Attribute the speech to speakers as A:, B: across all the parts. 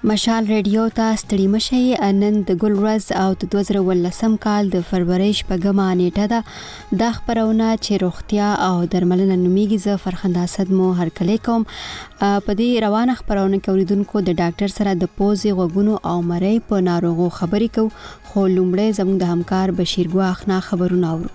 A: مشال ریډیو ته ستړي مشئ. نن د ګل ورځ او د 2018 کال د فروری شپږمه نیټه ده. دا خبرونه چې روغتیا او درملنه نومیږي. زه فرخنده اسد مو هرکلی کوم. په دې روانه خبرونه کې اوریدونکو د ډاکټر سره د پوزې غوږونو او مرۍ په ناروغو خبرې کوو. خو لومړی زموږ د همکار بشیر ګواخنا خبرونه اورو.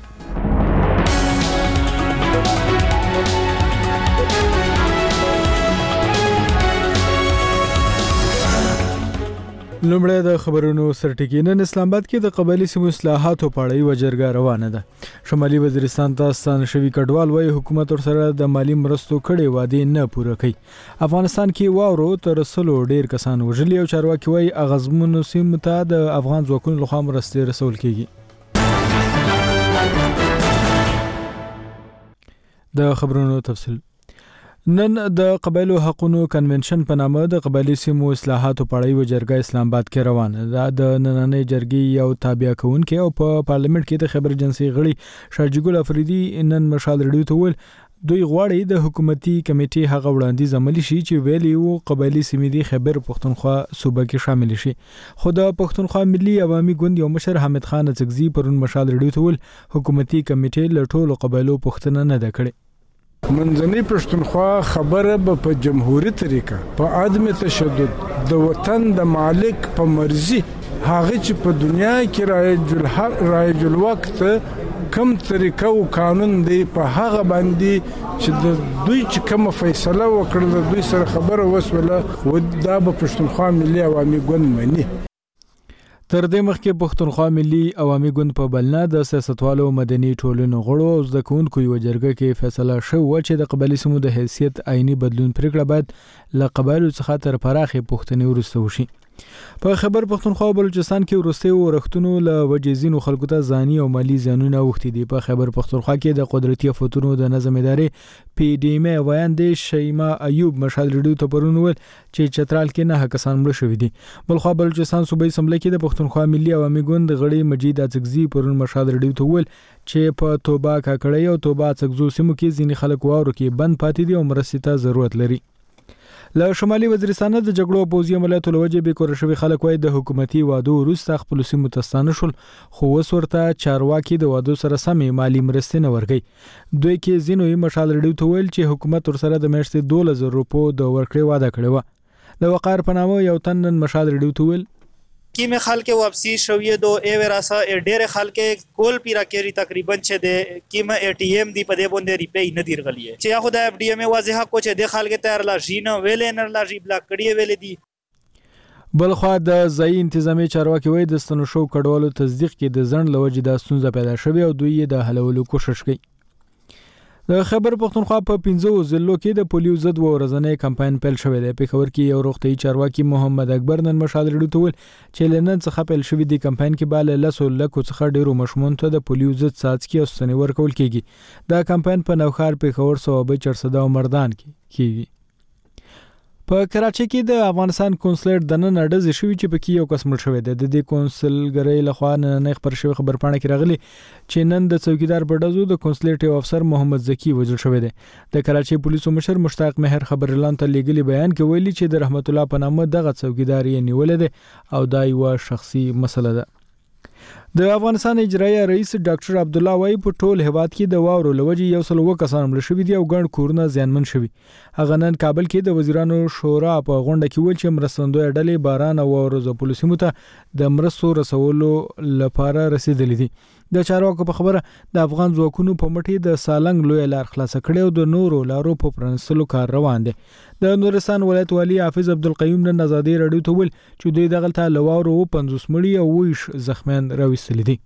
B: لومړی د خبرونو سرټکی. نن اسلام آباد کې د قبایلی سیمو اصلاحاتو په اړه یوه جرګه روانه ده. شمالي وزیرستان ته ستانه شوي کډوال وايي حکومت ورسره د مالی مرستو کړې وعدې نه پوره کوي. افغانستان کې واورو تر 100 ډیر کسان وژلي او چارواکي وايي اغزمنو سیمو ته د افغان ځواکونو لخوا مرستې رسول کیږي. د خبرونو تفصیل. نن د قبایلو حقوقو کنونشن په نامه د قبایلی سیمو اصلاحاتو په اړه یوه جرګه اسلام آباد کې روانه ده. د نننۍ جرګې یو تابع کوونکی او په پارلیمنت کې د خبر ایجنسي غړي شارجګل افریدي نن مشال ریډیو ته وویل دوی غواړي د حکومتي کمیټې هغه وړاندیز عملي شي چې ویلي وو قبایلی سیمې د خیبر پښتونخوا صوبه کې شامل شي. خو د پښتونخوا ملي عوامي ګوند یو مشر حمید خان اڅکزي پرون مشال ریډیو ته وویل حکومتي کمیټې له ټولو قبایلو پوښتنه نه ده کړې.
C: منځنۍ پښتونخوا خبره به په جمهوریت طریقه په عدم تشدد د وطن د مالک په مرزي هغه چې په دنیا کې رایج الوقت کم طریقه او قانون دی په هغه باندې چې د دوی چې کوم فیصله وکړه دوی سره خبره وسوله و دا به پښتونخوا ملي عوامي ګوند مني.
B: تر دې مخکې پښتونخوا ملي عوامي ګوند په بلنه د سیاستوالو مدني ټولنو غړو او زده کوونکو یوه جرګه کې فیصله شوه چې د قبایلي سیمو د حیثیت عیني بدلون پرېکړه باید له قبایلو څخه تر پراخې پوښتنې وروسته وشي. په خیبر پښتونخوا او بلوچستان کې وروستیو ورښتونو له وجې ځینو خلکو ته ځاني او مالي زیانونه اوښتي دي. په خیبر پښتونخوا کې د قدرتي آفتونو د نظم ادارې PDM وایندې شیما ایوب مشال ریډیو ته پرون وویل چې چترال کې 9 کسان مړه شوي دي. بلخوا بلوچستان صوبایي اسمبلی کې د پښتونخوا ملي عوامي ګوند غړي مجید اڅکزي پرون مشال ریډیو ته وویل چې په توبه کاکړی او توبه اڅکزو سیمو کې ځینې خلک واورو کې بند پاتې دي او مرستې ته ضرورت لري. له شمالي وزیرستان د جګړو او پوځي عملیاتو له وجې بېکوره شوي خلک وايي د حکومتي وعدو وروسته خپلو سیمو ته ستانه شول خو اوس ورته چارواکي د وعدو سره سمې مالي مرستې نه ورکوي. دوی کې ځینو یې مشال ریډیو ته ویل چې حکومت ورسره د میاشتې 12,000 روپو د ورکړې وعده کړې وه. د وقار په نامه یو تن نن مشال ریډیو ته ویل
D: کیم خلک واپسی شویه دو ای وراسا ډېر خلک کول پیرا کېری تقریبا چې د کیم ATM دی په دې باندې ریپی نه دی رغلیه چې خو د FDM واضحه کو چې د خلک تر لا جین ویل نه لا جی بلاک کړی ویل دي.
B: بلخوا د ځای انتظامی چارواکي وایي د ستنو شو کډوالو تصدیق کې د ځند لوجې د ستونزه پیدا شوې او دوی یې د حلولو کوشش کوي. د خیبر پښتونخوا په 15 ضلعو کې د پولیو ضد ورځنی کمپاین پیل شوی دی. پېښور کې یو روغتیايي چارواکي محمد اکبر نن مشال ریډیو ته وویل چې له نن څخه پیل شوی دی کمپاین کې به له 100 لکو څخه ډیرو ماشومانو ته د پولیو ضد څاڅکي او ستنې ورکول کیږي. دا کمپاین په نوښار، پېښور، صوابۍ، چرسده او مردان کې کیږي. په کراچۍ کې د افغانستان کونسلر د نن اډزې شوي چې پکې یو کس مړ شوی دی. د دې کونسلګرۍ لخوا نن خبر شوی خبرپاڼه کې راغلی چې نن د څوکیدار په ډزو د کونسلیټ افسر محمد زکی وژل شوی دی. د کراچۍ پولیسو مشر مشتاق مهر خبر اعلان ته لیږلي بیان کې ویلي چې د رحمت الله په نامه دغه څوکیدار یې نیولې دی او دا یوه شخصي مسله ده. د افغانستان اجرایي رئیس ډاکټر عبد الله وايي په ټول هیواد کې د واورو لوجې 100 کسان مړه شوي دي او ګڼ کورونه زیانمن شوي. هغه نن کابل کې د وزیرانو شورا په غونډه کې ویل چې مرستندوی ډلې باران او واورو ځپلو سیمو ته د مرستو رسولو لپاره رسیدلې دي. د چارواکو په خبره د افغان ځواکونو په مټې د سالنګ لوی لار خلاص کړي او د نورو لارو په پرانستلو کار روان دی. د نورستان ولایت والی حافظ عبدالقیوم نن آزادۍ راډیو ته ویل چې دوی دغلته له واورو 50 مړي او 20 زخمیان راوستلي دي.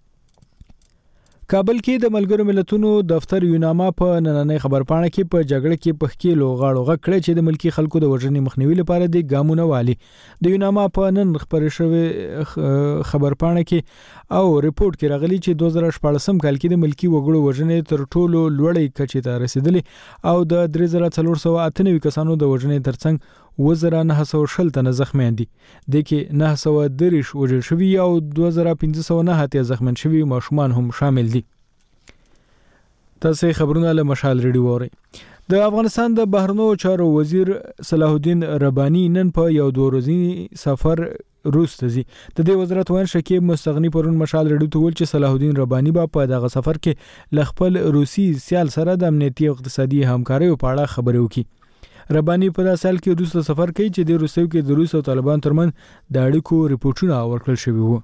B: کابل کې د ملګرو ملتونو دفتر یوناما په نننۍ خبرپاڼه کې په جګړه کې په ښکیلو غاړو غږ کړی چې د ملکی خلکو د وژنې مخنیوي لپاره د ګامونه والي. د یوناما په نن خبرې شوې خبرپاڼه کې او ریپورت کې راغلی چې 2014 کال کې د ملکی وګړو وژنې تر ټولو لوړې کچې ته رسیدلې او د 3498 کسانو د وژنې ترڅنګ 2920 تنه زخمیان دي. د کې 930 وژل شوي او 2509 زخمیان شوي ماشومان هم شامل دي. تاسو خبرونه له مشال ریډیو اورئ. د افغانستان د بهرنیو چارو وزیر صلاح الدین رباني نن په یو 2 ورځې سفر روس ته ځي. د دې وزارت وایي شکیب مستغنی پرون مشال رډو ته ول چې صلاح الدین رباني په دغه سفر کې ل خپل روسي سیال سره د امنیتي او اقتصادي همکارۍ په اړه خبرې وکړي. رباني په داسې حال کې روس ته سفر کوي چې د روسیې کې د روس او طالبان ترمنځ د اړیکو ریپورتونه ورکړل شوي وو.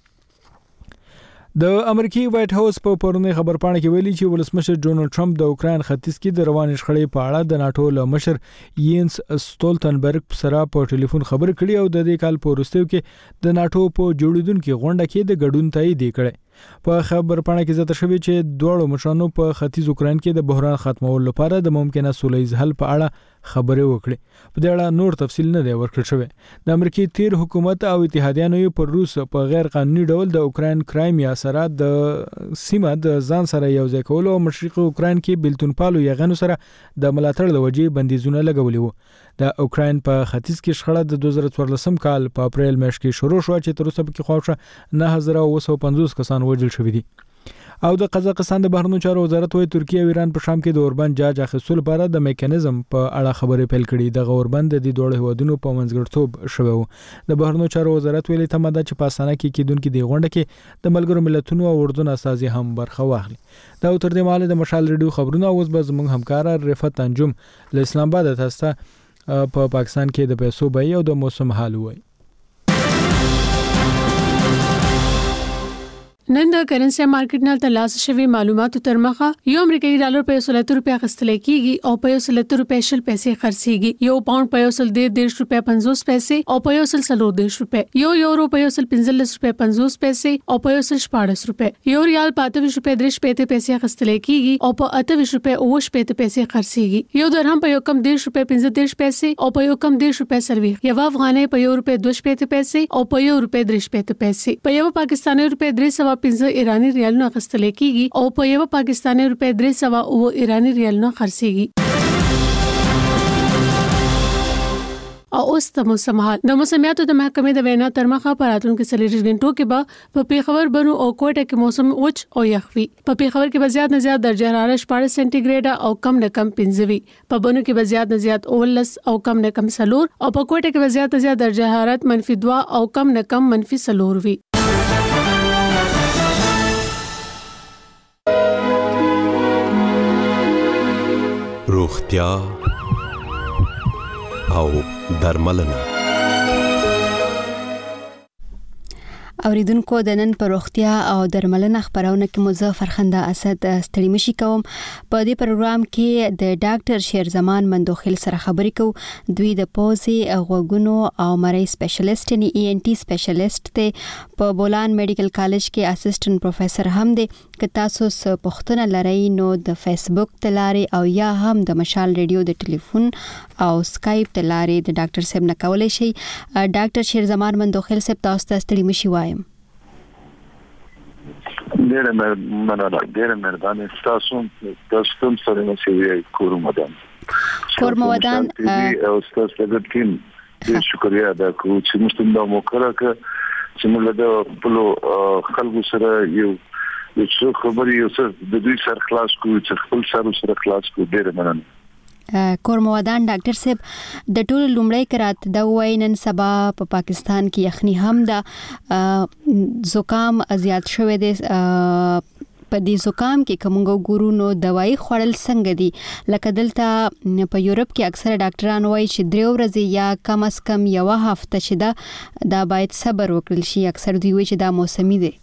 B: د امریکای وایټ هاوس په پرونی خبرپاڼه کې ویلي چې ولسمشر ډونالد ټرمپ د اوکرين ختیځ کې د روانې شخړې په اړه د ناتو له مشر یینس سټولتنبرګ سره په ټلیفون خبرې کړې او د دې کال په وروستیو کې د ناتو په جوړیدونکو غونډه کې د ګډون تایید کړي. په خبرپاڼه کې ذکر شوی چې دوه مشرانو په ختیځ اوکرين کې د بحران ختمولو لپاره د ممکنه سولهییز حل په اړه خبرې وکړي. په دې اړه نور تفصیل نه دی ورکړل شوی. د امریکای تیر حکومت او اتحادیانو پر روس په غیر قانوني ډول د اوکرين کرایمیا سره د سیمه د ځان سره یو ځای کولو او مشرق اوکرين کې بلتون پالو یغنو سره د ملاتړ لوجې بندیزونه لګولي وو. د اوکرين په ختیځ کې شخړه د 2014 کال په اپریل میاشت کې شروع شو چې تر اوسه پکې خواوشه 9950 کسان وژل شوي دي. او د قزاقستان د بهرنیو چارو وزارت وايي ترکیه او ایران په شام کې د اوربند جاج اخیستلو لپاره د میکانیزم په اړه خبرې پیل کړي. د اوربند د دوه هیوادونو په منځګړیتوب شوی وو. د بهرنیو چارو وزارت ویلي تمه ده چې په اسانه کې کېدونکې د غونډه کې د ملګرو ملتونو او اردن استازي هم برخه واخلي. دا تر دې مهاله د مشال ریډیو خبرونه اوس به زموږ همکار رفعت انجم له اسلام آباد تاسو په پاکستان کې د پیسو بیه او د موسم حال وایي.
E: نن د کرنسي مارکیټ نه ترلاسه شوی معلوماتو تر مخه یو امریکایي ډالر په 170 روپیا اخیستل کیږي او په 170 روپیا شل پیسې خرڅيږي. یو پاوند په 110 روپیا 50 پیسې او په 140 روپیا. یو یورو په 115 روپیا 50 پیسې او په 114 روپیا. یو ریال په 28 روپیا 3 پیسې اخیستل کیږي او په 28 روپیا 9 پیسې خرڅيږي. یو درهم په یو کم 10 روپیا 15 پیسې او په یو کم 10 روپیا سروي. یو افغانۍ په 1 روپیا 2 پیسې او په 1 روپیا 3 پیسې. په یو پاکستاني روپیا 315 ایرانی ریالونه اخیستل کیږي او په یو پاکستاني روپیا 300 او ایرانی ریالونه خرڅيږي. او اوس د موسم حال د موسمیاتو د محکمې د وینا تر مخه په راتلونکو 40 غنټو کې به په پیښور بنو او کوټه کې موسم اوچ او یخوي. په پیښور کې به زیات نه زیات درجه حرارت 14 سانتیګریډ او کم نه کم 15 وي. په بنو کې به زیات نه زیات 19 او کم نه کم 4 او په کوټه کې به زیات نه زیات درجه حرارت -2 او کم نه کم -4 وي.
F: روغتیا او درملنه.
A: اوریدونکو د نن په روغتیا او درملنه خبرونه کې مظفر خنده اسد ستړي مشي کوم. په دې پروګرام کې د ډاکټر شیرزمان مندوخیل سره خبرې کوو. دوی د پوزې غوږونو او مرۍ سپیشلیست یعنی ENT سپیشلیست ته په بولان میډیکل کالج کې اسسټنټ پروفیسور هم دي. که تاسو څه پوښتنه لرئ نو د فیسبوک تلاري او یا هم د مشال ریډیو د ټلیفون او سکایپ تلاري د ډاکټر صاحب نه کولای شئ. ډاکټر شیرزمان مندوخیل صاحب تاسو ته ستړي مشي وایم.
G: ډېر مهرباني تاسو هم سره نشي کورمدان او تاسو د ټیم د شکریا ادا کوم چې موږ ته مو کړه چې موږ د خپل خلکو سره یو څه خبرې یو څه د دوی سره خلاص کوو چې خپل سره خلاص کوو. ډېر مننه.
A: کورمودان ډاکټر صاحب د ټولو لومړی کرات د وینن سبا په پاکستان کې یخني هم د زکام زیات شوه دي. په دې زکام کې کومو ګورونو دوايي خوړل څنګه دي؟ لکه دلته په یورپ کې اکثره ډاکټران وایي چې 3 ورځې یا کم از کم یو هفته چې دا باید صبر وکړل شي. اکثر دوی وایي چې دا موسمي دي.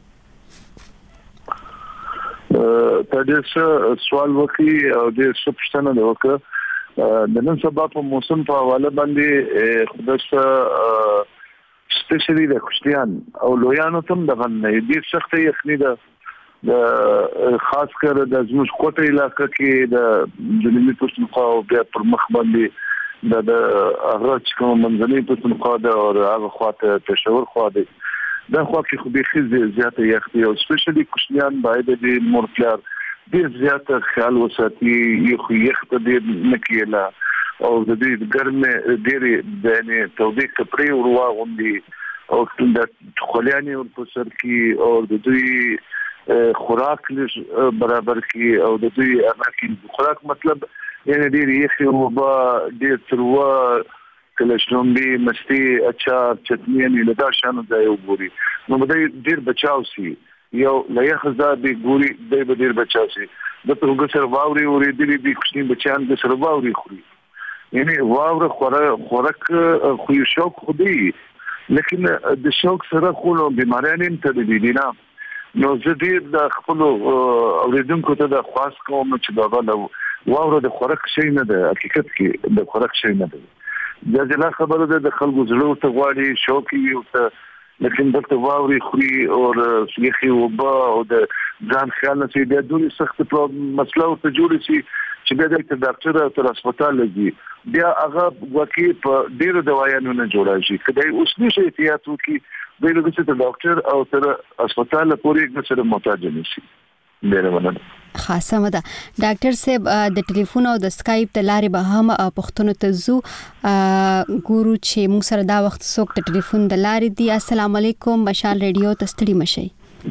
G: تاسو سوال وکي او د سپشتنه د وکړه د نن سبا په موسم په حواله باندې خدای سپیشلی د خوشتيان او لویانو تم د غنې دي سخت یخني د خاص کر د زموږ کوټه علاقې کې د جنوبي پښتونخوا او بیا پر مخ باندې د هغه کوم منځنۍ پښتونخوا او هغه خواته پېښور خواته دا خو کې خو به خزه زیاته یخني او سپیشلی کوشنیان باید د مورفلر ډیر زیاته خیال وساتي. یو یخت دې نکیلا او د دې ګرمه ډېری د توبې کپړې وروا غوندي او د خلیاني او پسر کې او د دوی خوراک برابر کې او د دوی هغه کې خوراک مطلب یعنی ډیر یخي او ډیر تروه کله شلومبي مستی اچار چټنی نه دا شانو ځای وګوري نو به ډیر بچاو سي یو لایخ زادي ګوري د ډیر بچاو سي د توګه سره واوري اوریدلې دي کوچني بچیان د سره واوري خوري یعنی واور خورک خو یو شوق خودي لیکن د شوق سره خو بیماریان هم تدبیري نه نو زه دې د خپل اوریدونکو ته د خاص کوم چې دا واور د خورک شي نه ده حقیقت کې د خورک شي نه ده دا ځله خبره ده د خلکو زړه ته غواړي شوق یې او لیکن دلته واوري خوري او یخي وبا او د ځان خیال نه سي د دوی سخت مسله او ته جوړ شي چې د ډاکټر او تر هسپتال لګي بیا هغه وکي په ډیرو دوايانو نه جوړا شي کله اوس نشي احتیاط وکي د لږه ته ډاکټر او تر هسپتال پورې یک سره محتاج نشي ډیره مننه
A: خاصه ده ډاکټر صاحب د ټلیفون او د اسکایپ د لارې به هم پښتون ته زو ګورو چې موږ سره دا وخت څوک د ټلیفون د لارې دی السلام علیکم مشال ریډیو ته ستړي مشي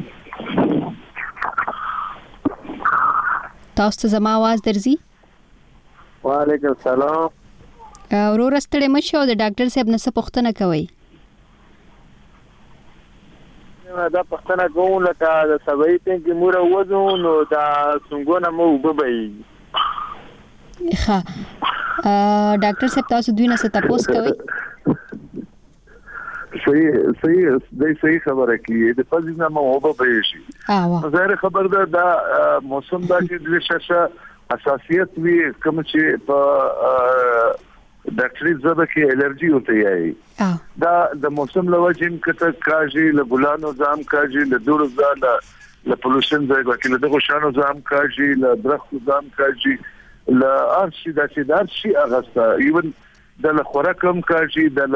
A: تاسو ته زما आवाज درځي
H: وعلیکم السلام
A: ورور ستړي مشي او د ډاکټر صاحب نه څه پوښتنه کوي
H: دا پښتنه کوم لکه د سبای ته کې مور وځو نو دا څنګه مو وببي
A: ښه ډاکټر صاحب تاسو دوی نه څه تاسو کوي
G: صحیح خبره کی د پزینه مو وببي شي ظاهر خبر ده دا موسم دا چې د شاشه حساسیت وی کوم چې په ډاکټري زده کې الرجی ہوتی ہے دا د موسم لوجین کته کاجی له ګلانو زام کاجی له دور زاله له پولوشن ځای کې له دغه شانو زام کاجی له درخت زام کاجی له ارشي د چې دارشي اغستا ایون د خوراکم کاجی د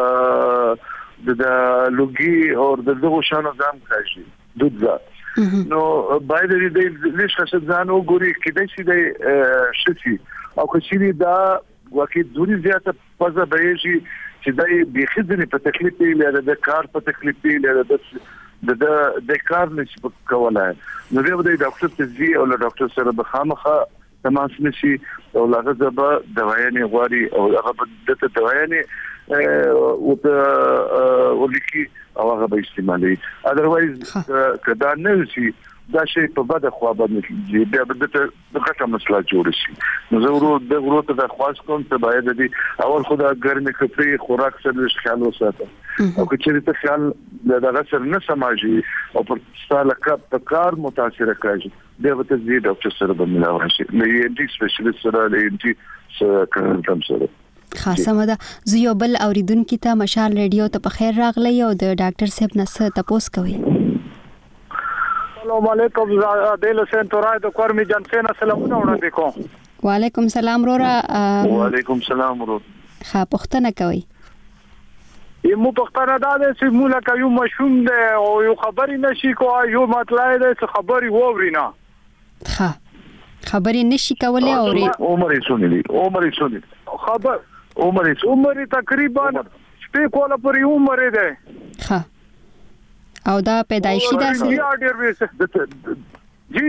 G: لوګي او د دغه شانو زام کاجی دودزا نو باید دې لږ څه ځانو ګوري کله چې د شتي او کچې دا واکې دوی زیاته پزه بهږي چې دای بيخي ځنې په تکلیف دی لري د کار په تکلیف دی لري د کار نشي کولای نو بیا د ډاکټر ته ځي او له ډاکټر سره به خامخه تماس نشي او هغه زبا دوايانې غواړي او هغه د دوايانې او ته ولکي او هغه به استعمالي اذروایز کدا نه شي دا شی په بده خوا باندې بیا به د غټه مسله جوړ شي نو زه ورو ته خواص کوم ته باید دي اول خدای ګرمي کفري خوراک سره خیال وساته او کچې ته خیال د غسر نه سماجي او پر ستاله په کار متاثر کوي بیا به ته ډاکټر سره به ملاوي شي نو انټي سپیشلیست سره انټي کنسلټنټ سره
A: خاصه ده زه یو بل اوریدونکو ته مشال ریډیو ته په خیر راغلی او د ډاکټر صاحب نه څه تاسو کوي
H: السلام علیکم دل حسین تورای د کورمی جنسین سلامونه وړاندې کوم
A: وعلیکم السلام رورا
G: وعلیکم السلام ورور
A: ښه پښتنه کوي
H: یمو پښتنه دا چې مولا کوي مشوم ده او یو خبري نشي کوه یو مطلب ده چې خبري وورينا
A: ښه خبري نشي کولای او
G: عمر یې سونی
H: خبر عمر تقریبا شپې کوله پر عمر ده
A: ښه او دا پیدایشي ده
H: جی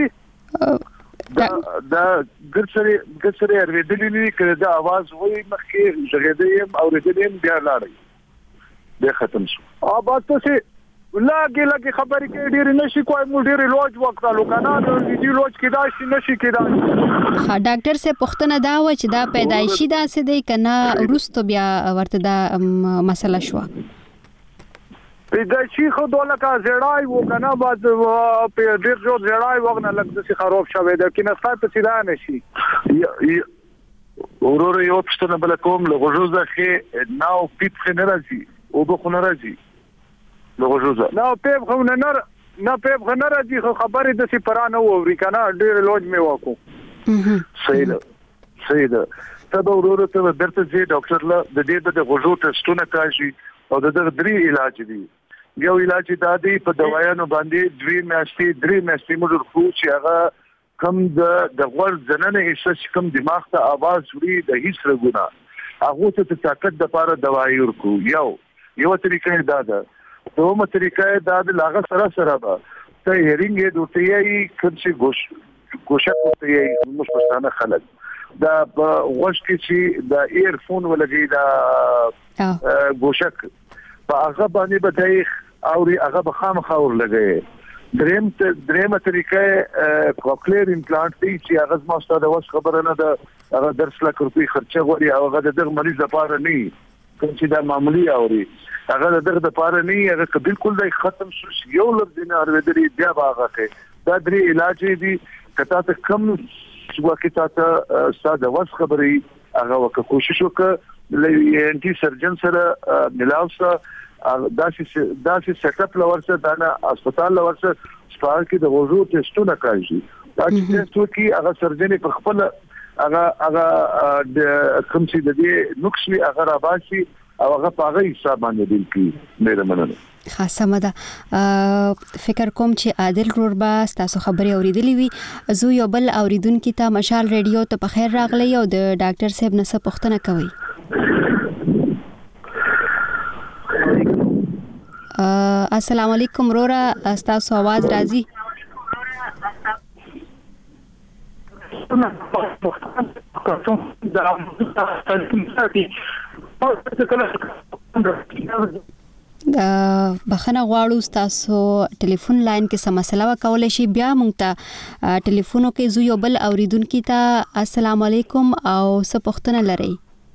G: دا ګرځري اورېدلې کړه دا आवाज وای مخکې ژغېدم اورېدلم بیا لاړې به ختم شو
H: بس ته لاګي خبرې کې ډېر نشي کوی مو ډېر لوج وخت لو کنه دې لوج کې دا شي نشي کېدا
A: ها ډاکټر سے پښتنه دا و چې دا پیدایشي ده څه دی کنه روستو بیا ورته دا مسله شو
H: دا شي خو دوله کا زړای و کنه بعد په ډیر جو زړای وغنه لګد سي خراب شوه دا کینه ستاسو سیدا نشي
G: اورور یو پښتنه بل کوم لغوزه کې ناو پیپ خنه راځي او به خنه راځي لغوزه
H: نو پیپ خو نه پیپ خنه راځي خو خبرې د سي پرانه ووري کنه ډیر لوج می وکو صحیح ده تبه اورور ته درته زی ډاکټر له د دې د غوږو ټسټونه کوي او د درې علاج دي یو علاج دا دی په دوايانو باندې 2 میاشتې 3 میاشتې موږ خو چې هغه کم د غوړ زننه احساس کم دماغ ته आवाज وړي د هیڅ رګونه هغه ته طاقت د لپاره دوايي ورکو یو طریقې دا ده دومره طریقې دا د لاغه سره به ته هیرینګ دوتیي کوم چې ګوشه کوتي موږ پښتانه خلک دا غوښ کې چې د ایرفون ولګي دا ګوشک په هغه باندې به اوري هغه به خامخا ورلګي درېمه طریقه کوکلیر امپلانټ دی چې هغه ما ستاسو د خبره نه ده هغه درس لکه روپی خرچه غوړي او هغه د مریض لپاره نه کوم چې دا معمولی اوري هغه دغه د پاره نه هغه بالکل د ختم شو یو لفظ نه اوریدلی بیا باغه کې دا درې علاج دي کته ته کم وخت ته ساده وس خبري هغه وکړه کوشش وکړه لې انټي سرجن سره ملاوسه داسې سیټ اپ لورسه دا هسپتال لورسه سپار کې د وضو ټیسټونه کوي دا چې ټیسټ کوي هغه سرجن په خپل هغه کوم چې د دې نقص وی هغه راباسي او هغه په هغه حساب باندې دل کې مېره مننه
A: خاصه مده فکر کوم چې عادل روربا تاسو خبري اوریدلې وي زه یو بل اوریدونکو ته مشال ریډیو ته په خیر راغلی او د ډاکټر صاحب نه څه پوښتنه کوي السلام علیکم رورا تاسو आवाज راځي بخنه غواړو تاسو ټلیفون لاین کې سم مسله وکولای شي بیا مونږ ته ټلیفونو کې زو یو بل اوریدونکو ته السلام علیکم او څه پوښتنه لرئ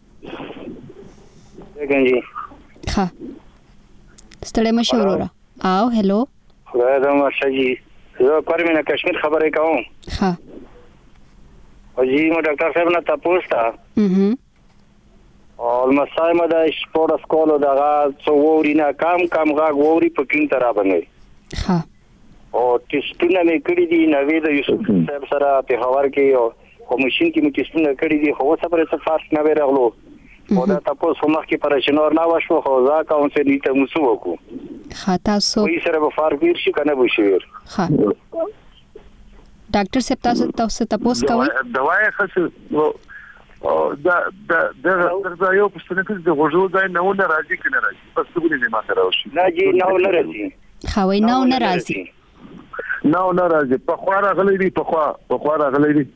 A: څنګه ها ستړی مشه ورورا او هلو
I: خدای دې ماشجی زه پرمینه کشمیر خبرې کوم
A: ها
I: جی مو ډاکټر صاحب نه تاسو ته او مسایمه د سپورت سکول دغه څو ورینا کم غاغ وری په کین تر باندې
A: ها
I: او ټیسټونه مې کړی دي نوې د یوسف صاحب سره په هوار کې او ماشين کې مې ټیسټونه کړی دي خو څه پرې څه فرق نه ورغلو او دا تاسو مخ کې پرېشنور نه وشو خو ځکه اون څه نیته مسو وکړو
A: ها تاسو
I: وې سره به فرق ویر شي کنه به شي
A: ها ډاکټر صاحب تاسو کوي
H: دوايي خاصه او دا یو پښتنه کې د غوړو ځای نه ونه راځي کنه راځي پس څه نه ما سره وشي
I: نه جی نه راځي
A: خوي نه راځي
H: نه راځي په خوا راغلي دي په خوا راغلي دي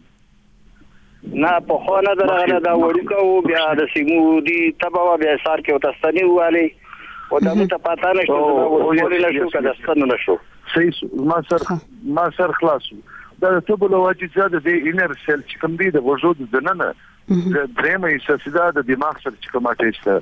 I: نه په خوا نه درغله دا وړکو بیا د سیمودي تبا بیا سار کې وتستنی واله او دا ته پاتہ نشته دا ولې نشو کده ستنه نشو
H: صحیح ما سر خلاصو دا ته بل واجب زیاده د انر سیل چې کوم دی د وجود د نه درېمه حصہ د دماغ سره چې کومه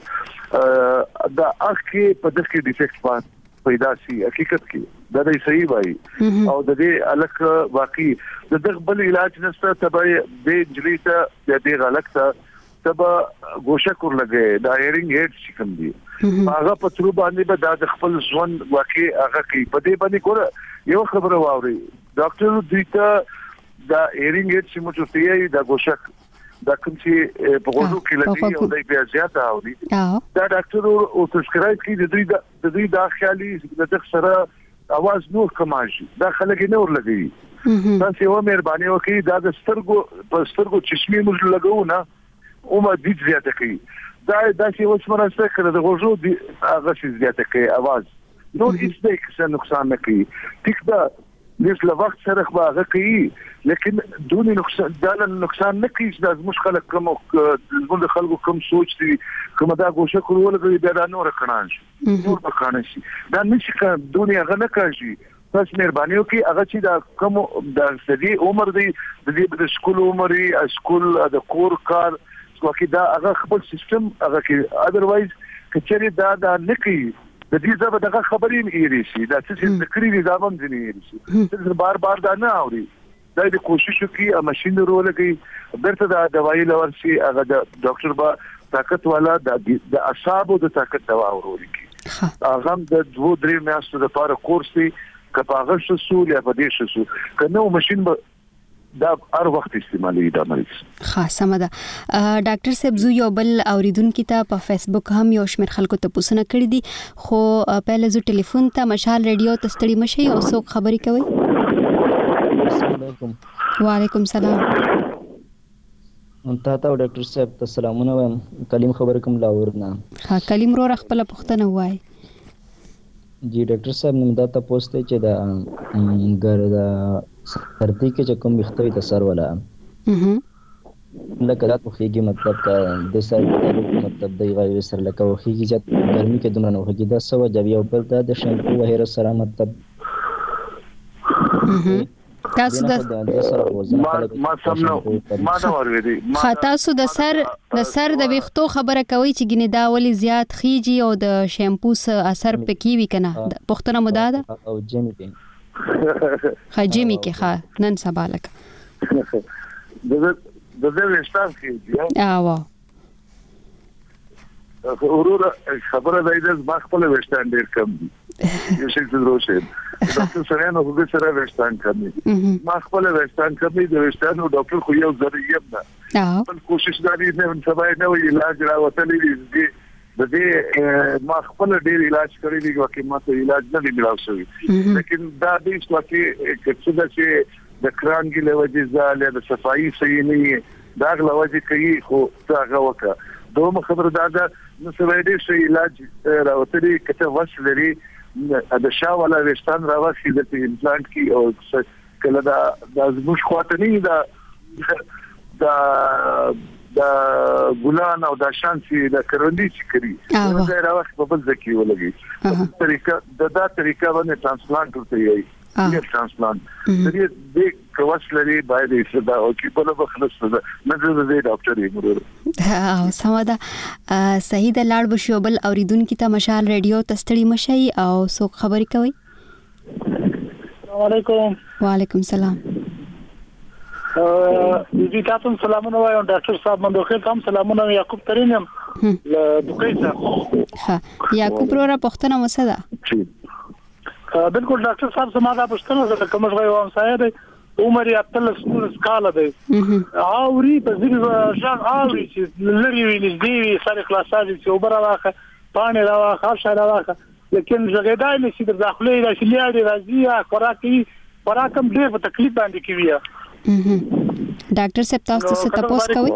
H: ټیسټ دا اخی په دغه ډیفیکټ پیدا شي حقیقت کې دا دی صحیح وایي او د دې الک واقعي د دغه بل علاج نشته تبه د انجری ته د دې غلط ته تبه ګوشکور لګي دا هیرینګ هډ چې کوم دی هغه په تر باندې به د خپل ژوند واقعي هغه کې په دې باندې ګوره یو خبره واوري ډاکټر دیتا دا هیرینګ هډ چې موږ دا ګوشک دا کوم چې په غوږو کې لګي او د بیا زیاته اوري دا ډاکټر او تشکرای کې د دې د خیالي د دغه سره आवाज نور کماږي دا خلک نه ور لګي تاسو یو مهرباني وکړئ دا د سترګو چشمه موږ لګو نه او ما دې زیاته کوي دا چې اوس مرسته کړه د غوږو هغه شي زیاته کوي आवाज نور هیڅ د څه نقصان نه کوي ټیک دا مثل وخت سره خو کوي لیکن دونی نقصان نه کوي چې د مشکل کوم د خلکو کوم سوچ دي کوم دا ګوشه کول غوړي بیا د نور کړان شي نور بخانه شي دا نشي دنیا غنه کوي تاسو مهرباني وکړئ هغه چې دا کوم د سدي عمر دی د دې د سکول عمر سکول د کور کار وکړي دا هغه خپل سیستم هغه کې اذروایز کچري دا نه کوي د دې ځبه دغه خبرې نه ایري شي دا چې ذکرې دي دا هم ځنی ایري شي چې بار دا نه اوري دا د کوشش کوي ماشين رول کوي برته دا دوايي لور شي هغه د ډاکټر با طاقت والا د اعصاب د طاقت دوا ورول کوي هغه د 2-3 میاشتو لپاره کورس دی کپاغه شو یا پدې شو کنه ماشين دا هر وخت استعمالي دا مریض
A: خاصه مده ډاکټر صاحب زو یو بل اوریدونکو ته په فیسبوک هم یو شمیر خلکو ته پوښتنه کړې دي خو پهله زو ټلیفون ته مشال ریډیو ته ستړي مشي او څوک خبري کوي
J: السلام علیکم
A: وعلیکم السلام
J: انت ته ډاکټر صاحب ته سلامونه وایم کلیم خبر کوم لاور نه
A: ها کلیم رو خپل پوښتنه وای
J: جی ډاکټر صاحب نن دا تاسو ته چې دا ګردا سردی کې چې کوم وختوي د سر ولا لکه دا خوږي مطلب کا د سر مطلب د غوي سر لکه خوږي چې ګرمي کې دومره نه خوږي دا سو جب یو بل د شیمپو وهره سره مطلب
A: تاسو د
H: ما سمنو ما دا ورېدي
A: تاسو د سر د ویختو خبره کوي چې ګنې دا ولې زیات خيږي او د شیمپو سره اثر پکې وی کنه پښتنه مدا ده
J: او جمی کې
A: خجمی کې ښه نن سبا لک
H: د وشتان کې ورور خبره ده ما خپل وشتان ډیر کم دي یو څه دروشه ډاکټر سره نو هغه سره وشتان کمی ما خپل وشتان کمی د وشتانو ډاکټر خو یو ذریعہ ده خپل کوشش داري نه سبا نه وی علاج راوتلی دي د دې ما خپل ډیر علاج کړی دی چې ما ته علاج نه دی ملاوي لیکن دا دې چې کڅوړه چې د کرانګي له وجې ځاله د صفائی صحیح نه دا غلوځي کوي خو دا غوکه دوه خبر دا نو سوي دې شي علاج راوتلی کته وس لري د شاوله وستان راوخی د امپلانت کی او کله دا زموږ خواته نه دا ګلان او د شانسي د کروندي چې کړی دا راوخی په بل ځکه ولګي طریقه دا طریقه باندې ترانسپلانت ورته یي ترانسپلانت دې کوس لري باید یې دا او کې په لږه خلاص ده نه دې ډاکټر یې مرور
A: سمدا صحیح د لاړ بشو بل اوریدونکو ته مشال ریډیو تستړي مشي او څوک خبري کوي
K: السلام علیکم
A: وعلیکم السلام
K: دې تاسو سلامونه وایم ډاکټر صاحب مندوخه تام سلامونه یعقوب ترینم له دوکې څخه
A: ها یعقوب را پښتنه وسده
K: بالکل ډاکټر صاحب سماده پښتنه زه کوم ځای وام ساده عمر یې 13 کال دی اوري په ځینې ځان اوري چې لري ویني دی سره خلاصادي چې وبره واخه پانی راواخه شاله واخه لیکن زګیدای نشي د داخلي راشلیاري راځي خوراکم ډېر په تکلیف باندې کوي
A: ډاکټر صاحب تاسو څه تاسو کوي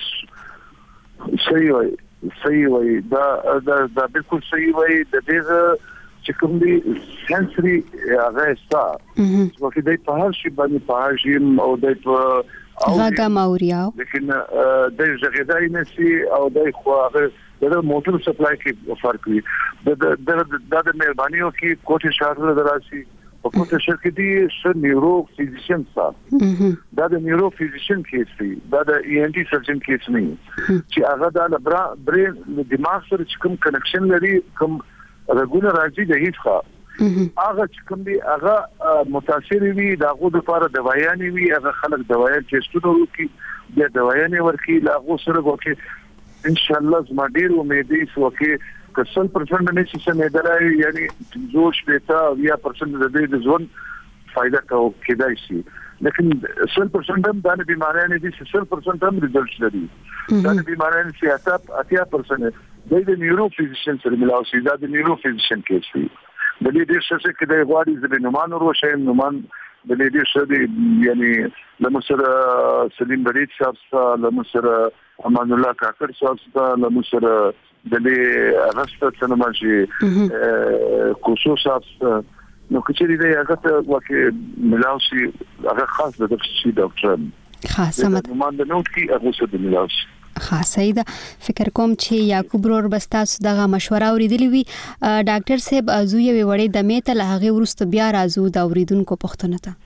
H: صحیح وای دا بالکل صحیح وای د دې چې کوم دي سنسري هغه ستا چې د په هر شي باندې پاجیم او د
A: غاګه ماوریاو
H: لیکن د زګیدای نشي او د خواغه د موټر سپلای کې فرق وي د مهربانيو کې کوټه شهر دراسي په کوټه شهر کې دي نیورو فزیشن صاحب دا د نیورو فزیشن کیس دی دا د ENT سرجن کیس نه چې هغه د برین دماغ سره کوم کنکشن لري کوم رګونه راځي د هیڅ ښه هغه چې کوم دی هغه متاثر وي داغه د لپاره دوايانې وي هغه خلک دوايان چېستو وکي د دوايانې ورکي لاغه سره وکي ان شاء الله زما ډیر امید دي چې 100% نشي سمېدلای یعنی جوش بیتا 10% د دې ځون فائدہ کېدای شي لیکن 100% هم د بیماریانو دي 100% هم ریزلټ لري د بیماریانو چې 80% د نیورو فزیشن سره ملاوي دا د نیورو فزیشن کې شي د دې څه کې د غواړي د نومان وروشه نومان د دې څه دی یعنی لمسر سلیم برید صاحب لمسر امان الله کاکر صاحب لمسر د دې راسته څنګه کوشو صاحب نو کچې دې هغه ته وکه ملاوي هغه خاص د شي ډاکټر
A: خاصه مت
H: نومان د نوټ کې هغه څه د ملاوي
A: خاصه ده فکر کوم چې یعقوب رور بستاسو دغه مشوره اوریدلی وی ډاکټر صاحب ازوی وړې د میته لغه ورست بیا راځو د اوریدونکو پښتنه ته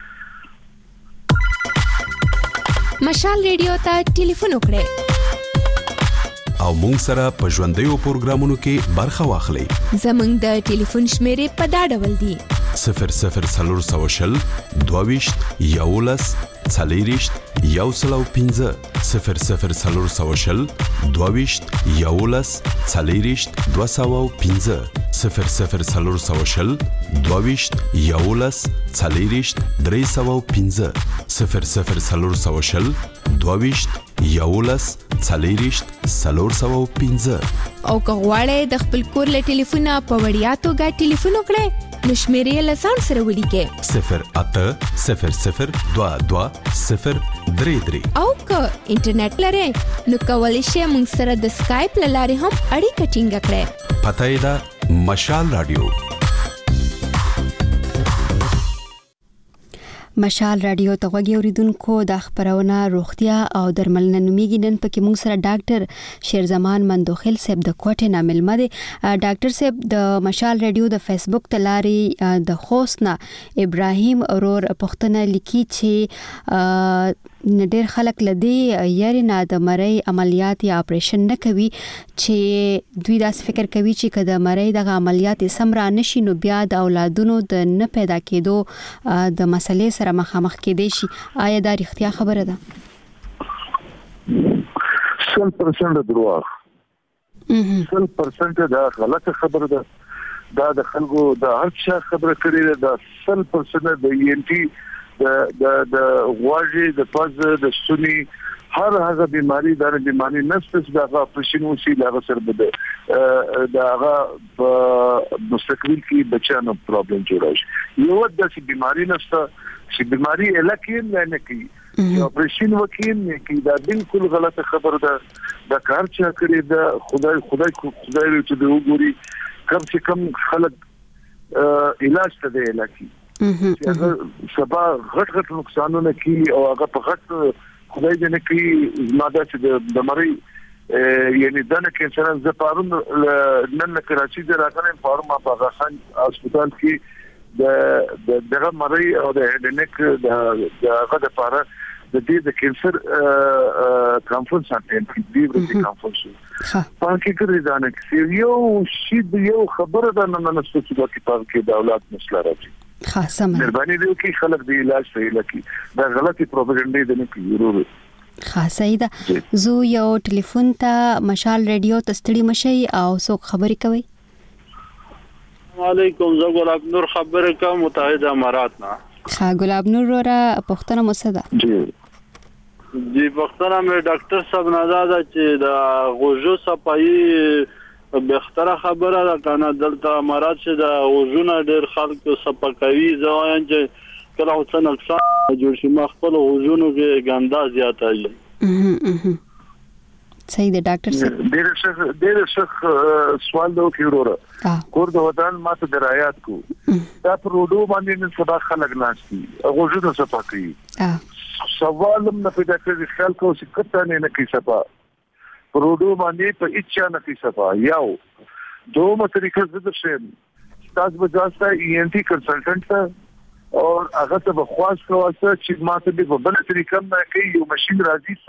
L: مشال ریډیو ته ټلیفون وکړئ
F: او مونږ سره په ژوندۍ پروګرامونو کې برخه واخلئ
L: زمونږ د ټلیفون شمیرې په دا ډول دي 00420 22 11 40 115 00420 22 11 40 215 00420 22 11 40 315 00420 22 11 40 315 او کغواړی د خپل کور له ټلیفونه په وړیا توګه ټلیفون وکړئ نو شمیرې له ځان سره ولیکئ
F: 0800022
L: او که انټرنیټ لرئ نو کولی شئ موږ سره د سکایپ له لارې هم اړیکه ټینګه کړئ
F: پته یې ده مشال رادیو
A: مشال رادیو ته غوږی اوریدونکو د خبرونه روغتیا او درملنه نومیږي. نن پکې موږ سره ډاکټر شیرزمان مندوخیل صاحب د کوټې نه ملمه دي. ډاکټر صاحب د مشال رادیو د فیسبوک تلاري د خوستنا ابراهیم اورور پښتنه لیکي چې ډېر خلک لدی یاري نه د مری عملیات یا اپریشن نه کوي چې دوی داس فکر کوي چې کله مری د عملیات سمرا نشي نو بیا د اولادونو د نه پیدا کېدو د مسلې سره مخامخ کېدي شي. آیا دا رښتیا خبره ده؟
G: 100% دروغ 100% دا غلطه خبره ده. دا د خلکو د هر څه خبره کړې ده. دا 100% د ENT د غواړي د پز د سونی هر هغه بیماری دا بیماری نفس دا اپریشن وسی دا سره بده دا هغه مستقبل کې بچانو پرابلم جوړاشي. یو د بیماری نفس چې بیماری الکین نه کوي اپریشن وکین نه کوي. دا بالکل غلطه خبره ده. دا کار چې کړی دا خدای ته د وګوري کم چې کم خلک علاج ته دی لکه چې هغه سبا غټ نقصانونه کوي او هغه په غټ خدای دې نه کوي ماده چې د مری یعنی دنه کینسر ز پارون نن کراچي د راغلم پارما په خان هسپتال کې دغه مری او د هډنیک د هغه لپاره د دې د کینسر کانفرنس اټینډ کړي دی کانفرنس پاکي کړی دا نه چې یو شی یو خبره ده نه نشته چې کې د اولاد مسله راځي.
A: خاصه
G: مهرباني دی چې خلک دی علاج صحیح لکه دا غلطي پروپاګاندا دی نه کوي.
A: خاصه ده زو یو ټلیفون ته مشال رادیو تستړي مشي او څوک خبرې کوي.
M: وعلیکم زه ګلاب نور خبره کوم متحده امارات نه.
A: ها ګلاب نور را پښتنه مسده
M: جی پښتنه مې ډاکټر صاحب نازاده چې د غوجو صفایي بهتره خبره ده کنه دلته امارات چې د غوجونه ډېر خلک صفاکوي ځوان چې کله څه نقصان جوړ شي ما خپل غوجونو کې ګندا زیاته دي.
A: صحیح ده ډاکټر صاحب
G: ډېر ښه سوال دی وروره کور د وطن ماته درایات کو دا پر روډو باندې نن سبا خلک ناشتي غوجونه صفاکوي سوالم نه پیدا کړی خیال کو چې کته نه کوي صفا پروډو باندې په اچا نه کوي صفا. یو دوه طریقې زده شم تاسو به ځاسته ENT کنسلټنټ ته او هغه ته به خواص کواسته چې ماته به بل طریقې نه کوي. یو ماشين راځي